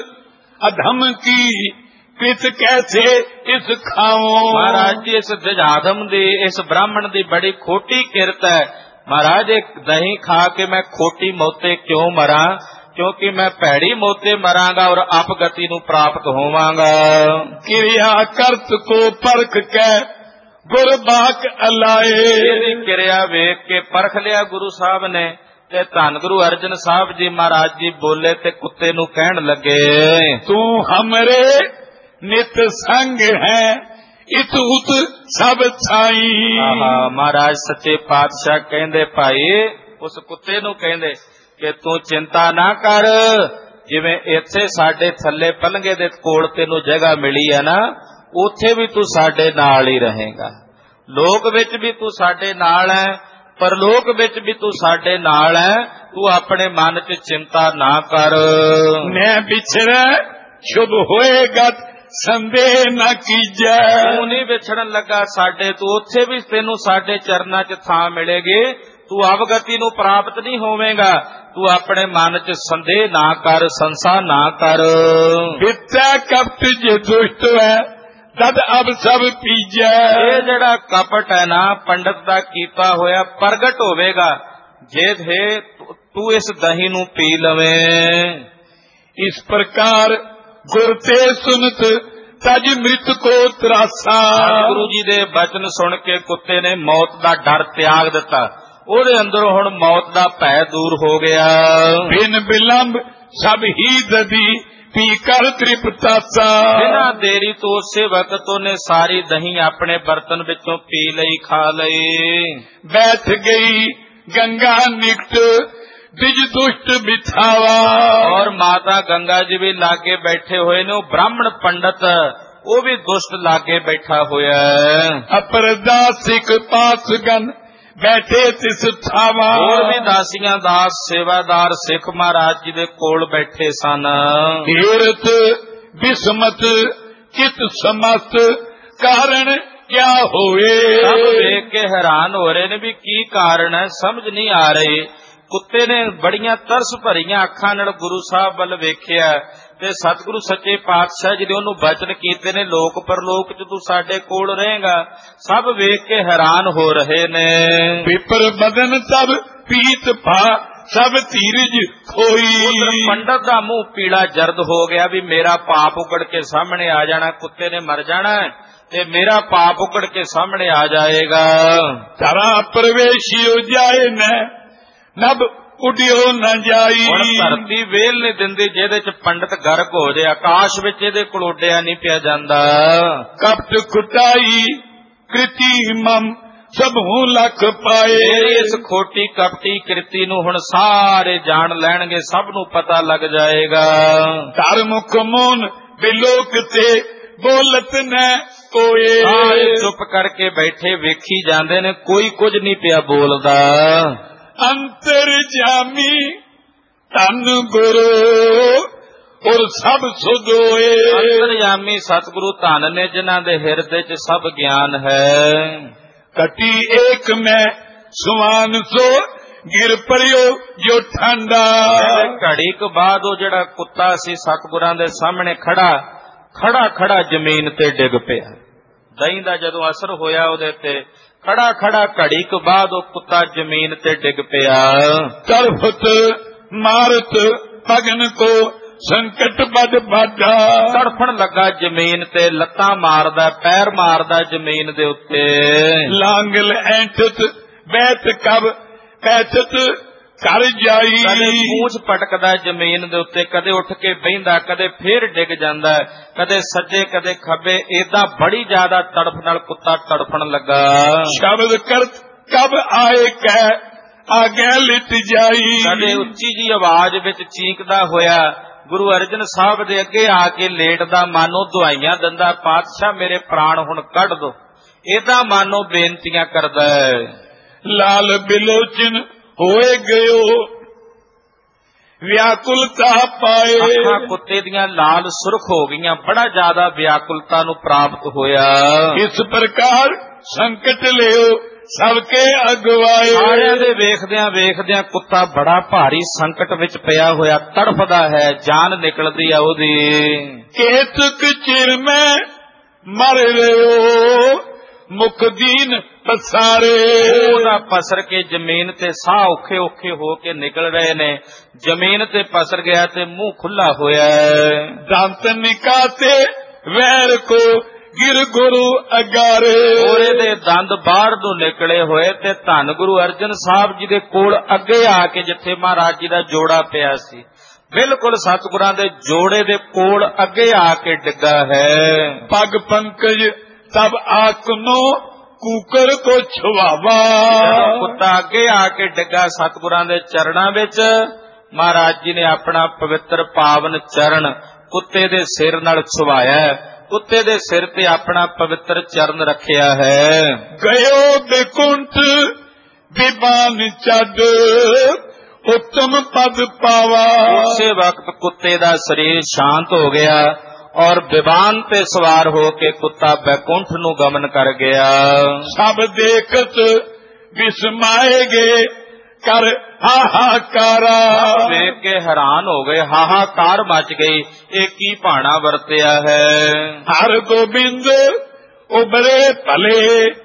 ਅਧਮ ਕੀ ਕਿਤ ਕੈਸੇ ਇਸ ਖਾਓ। ਮਹਾਰਾਜ ਜੀ ਇਸ ਦਿਜਾਦਮ ਦੀ, ਇਸ ਬ੍ਰਾਹਮਣ ਦੀ ਬੜੀ ਖੋਟੀ ਕਿਰਤ ਹੈ। ਮਹਾਰਾਜ ਇੱਕ ਦਹੀਂ ਖਾ ਕੇ ਮੈਂ ਖੋਟੀ ਮੌਤੇ ਕਿਉਂ ਮਰਾਂ, ਕਿਉਂਕਿ ਮੈਂ ਭੈੜੀ ਮੌਤੇ ਮਰਾਂਗਾ ਔਰ ਅਪਗਤੀ ਨੂੰ ਪ੍ਰਾਪਤ ਹੋਵਾਂਗਾ। ਕਿਰਿਆ ਕਰਤ ਕੋ ਪਰਖ ਕੇ ਗੁਰਬਾਕ ਅਲਾਏ। ਇਹਦੀ ਕਿਰਿਆ ਵੇਖ ਕੇ ਪਰਖ ਲਿਆ ਗੁਰੂ ਸਾਹਿਬ ਨੇ ਤੇ ਧੰਨ ਗੁਰੂ ਅਰਜਨ ਸਾਹਿਬ ਜੀ ਮਹਾਰਾਜ ਜੀ ਬੋਲੇ ਤੇ ਕੁੱਤੇ ਨੂੰ ਕਹਿਣ ਲੱਗੇ, ਤੂੰ ਹਮਰੇ ਨਿਤ ਸੰਗ ਹੈ ਇਤ ਉਤ ਸਭ ਛਾਈ। ਆਹਾ, ਮਹਾਰਾਜ ਸੱਚੇ ਪਾਤਸ਼ਾਹ ਕਹਿੰਦੇ ਭਾਈ ਉਸ ਕੁੱਤੇ ਨੂੰ ਕਹਿੰਦੇ ਕਿ ਤੂੰ ਚਿੰਤਾ ਨਾ ਕਰ, ਜਿਵੇਂ ਇੱਥੇ ਸਾਡੇ ਥੱਲੇ ਪਲੰਗੇ ਦੇ ਕੋਲ ਤੈਨੂੰ ਜਗ੍ਹਾ ਮਿਲੀ ਹੈ ਨਾ, ਉੱਥੇ ਵੀ ਤੂੰ ਸਾਡੇ ਨਾਲ ਹੀ ਰਹੇਗਾ। ਲੋਕ ਵਿੱਚ ਵੀ ਤੂੰ ਸਾਡੇ ਨਾਲ ਹੈ, ਪਰਲੋਕ ਵਿੱਚ ਵੀ ਤੂੰ ਸਾਡੇ ਨਾਲ ਹੈ। ਤੂੰ ਆਪਣੇ ਮਨ 'ਚ ਚਿੰਤਾ ਨਾ ਕਰ। ਮੈਂ ਵਿਛੜੈ ਸ਼ੁਭ ਹੋਏਗਾ ਸੰਦੇਹ ਨਾ ਕੀਜੈ। ਤੂੰ ਨਹੀਂ ਵਿਛੜਨ ਲੱਗਾ ਸਾਡੇ, ਤੂੰ ਉੱਥੇ ਵੀ ਤੈਨੂੰ ਸਾਡੇ ਚਰਨਾਂ 'ਚ ਥਾਂ ਮਿਲੇਗੀ। ਤੂੰ ਅਵਗਤੀ ਨੂੰ ਪ੍ਰਾਪਤ ਨਹੀਂ ਹੋਵੇਂਗਾ। ਤੂੰ ਆਪਣੇ ਮਨ 'ਚ ਸੰਦੇਹ ਨਾ ਕਰ, ਸੰਸਾ ਨਾ ਕਰ। ਵਿਤੈ ਕਪਟ ਜੇ ਦੁਸ਼ਟ ਹੈ ਤਦ ਅਬ ਸਭ ਪੀਜੈ। ਇਹ ਜਿਹੜਾ ਕਪਟ ਹੈ ਨਾ ਪੰਡਤ ਦਾ ਕੀਤਾ ਹੋਇਆ ਪ੍ਰਗਟ ਹੋਵੇਗਾ जे थे तू इस दही नू पी लवें। इस प्रकार गुर ते सुनत तज मृत को त्रासा। गुरु जी दे बचन सुन के कुत्ते ने मौत दा डर त्याग दिता, ओदे अंदरों हुण मौत दा भय दूर हो गया। बिन विलंब सब ही दधी पी कर तृप्तासा। बिना देरी तो उसे वक्त ने सारी दही अपने बर्तन विचों पी लई, खा लई। बैठ गई गंगा निकट द्विज दुष्ट बिछावा। और माता गंगा जी भी लागे बैठे हुए ने, ब्राह्मण पंडित वो भी दुष्ट लागे बैठा होया है। अपरदासिक पासगन बैठे तिस छावा। और भी दासियां दास सेवादार सिख महाराज जी दे कोल बैठे सन। तीरथ विस्मत चित समस्त कारण क्या होए। सब देख के हैरान हो रहे ने भी की कारण है, समझ नहीं आ रही। कुत्ते ने बड़ियां तरस भरियां अखां नाल गुरु साहब वल वेखिया ते सतगुरु सच्चे पातशाह जी ने ओनू बचन कीते ने, लोक परलोक च तू साडे कोल रहेगा। सब वेख के हैरान हो रहे ने। विपर बदन सब पीत भा सब धीरज खोई। पंडित दा मुंह पीला जर्द हो गया भी मेरा पाप उगड़ के सामने आ जाना, कुत्ते ने मर जाना ते मेरा पाप उगड़ के सामने आ जाएगा। धरा प्रवेशियो जाए न नभ उडियो न जाई। हुण धरती वेल नहीं दिंदी जेदे च पंडित गर्क हो जाए, आकाश विच इहदे कोल उड्डिया नहीं पिया जांदा। कपट कुटाई कृति मम सब हूं लख पाए। इस खोटी कपटी कृति नू हुण सारे जान लैणगे, सब नू पता लग जाएगा। धर्मुख मोन बिलोक ते बोलत न कोए। सारे चुप करके बैठे वेखी जांदे ने, कोई कुछ नहीं पिया बोलदा। अंतर जामी धन गुरु और सब सुदोए। अंतरयामी सतगुरु धन ने जिन्हां दे हिरदे च सब ज्ञान है। कटी एक में सुवान सो गिर परियो जो ठंडा। घड़ी के बाद वो जड़ा कुत्ता सी सतगुरां दे सामने खड़ा खड़ा खड़ा जमीन ते डिग पिया। दही दा जदों असर होया ओदे ते खड़ा खड़ा घड़ी के बाद वो कुत्ता जमीन ते डिग पिया। तरफत मारत पगन को संकट बद बाधा। तड़फण लगा जमीन ते, लत्तां मारदा पैर मारदा जमीन दे उत्ते। लांगल ऐंठत बैठ कब पैठत कर जाई। कदे पूंछ पटकदा जमीन दे उत्ते, कदे उठ के बहिंदा, कदे फिर डिग जांदा, कदे सज्जे कदे खब्बे। एदा बड़ी ज्यादा तड़फ नाल कुत्ता तड़फण लगा। शब्द करत कब आए कह आगे लिट जाई। कदे उच्ची जी आवाज विच चीकदा होया गुरु अर्जन साहब दे अगे आके लेटदा, मानो दुआइयां दिंदा, पातशाह मेरे प्राण हुण कढ दो। एदा मानो बेनतियां करदा है। लाल बिलोचन होए गयो व्याकुलता पाए। अखां कुत्ते दियां लाल सुरख हो गईयां, बड़ा ज्यादा व्याकुलता नू प्राप्त होया। इस प्रकार संकट लियो सबके अगवाए। सारियां दे वेखदियां वेखदियां कुत्ता बड़ा भारी संकट विच पिया होया तड़फदा है, जान निकलदी आ ओदी। केतक चिर में मर रहो मुख दीन पसारे। ओदा पसर के जमीन ते साह औखे औखे हो के निकल रहे ने, जमीन ते पसर गया ते मुंह खुला होया। दांत निकाते वैर को गिर गुरु अगारे। ओरे दे दंद बाहर नूं निकले होए ते धन गुरु अर्जन साहब जी दे कोल अगे आके जिथे महाराज जी दा जोड़ा पिया सी, बिल्कुल सतगुरां दे जोड़े दे कोल अगे आके डिग्गा है। पग पंकज तब आकनो कूकर को छुआवा। कुत्ता अगे आके डिग्गा सतगुरां दे चरणां विच, महाराज जी ने अपना पवित्र पावन चरण कुत्ते दे सिर नाल छुवाया। कुत्ते दे सिर ते अपना पवित्र चरण रखिया है। गयो बेकुंठ विमान चढ़ उत्तम पद पावा। उसे वक्त कुत्ते दा शरीर शांत हो गया और विमान पे सवार होके कुत्ता बैकुंठ नू गमन कर गया। सब देखत विस्माए गए कर हाहाकारा। देख के हैरान हो गए, हाहाकार मच गई, ये की भाना वरतिया है। हर गोबिंद उबरे भले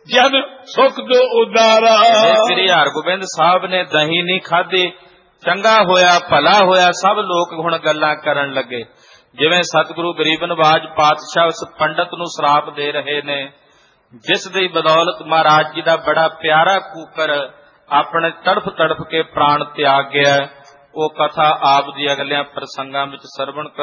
ਜਨ ਸੁਖ ਦੋ ਉਦਾਰਾ। ਸ੍ਰੀ ਹਰਗੋਬਿੰਦ ਸਾਹਿਬ ਨੇ ਦਹੀਂ ਨਹੀਂ ਖਾਧੀ, ਚੰਗਾ ਹੋਇਆ ਭਲਾ ਹੋਇਆ, ਸਭ ਲੋਕ ਹੁਣ ਗੱਲਾਂ ਕਰਨ ਲੱਗੇ। ਜਿਵੇਂ ਸਤਿਗੁਰੂ ਗਰੀਬ ਨਵਾਜ ਪਾਤਸ਼ਾਹ ਉਸ ਪੰਡਤ ਨੂੰ ਸਰਾਪ ਦੇ ਰਹੇ ਨੇ, ਜਿਸ ਦੀ ਬਦੌਲਤ ਮਹਾਰਾਜ ਜੀ ਦਾ ਬੜਾ ਪਿਆਰਾ ਕੂਕਰ ਆਪਣੇ ਤੜਫ ਤੜਫ ਕੇ ਪ੍ਰਾਣ ਤਿਆਗ ਗਿਆ। ਉਹ ਕਥਾ ਆਪ ਦੀ ਅਗਲਿਆਂ ਪ੍ਰਸੰਗਾਂ ਵਿੱਚ ਸਰਵਣ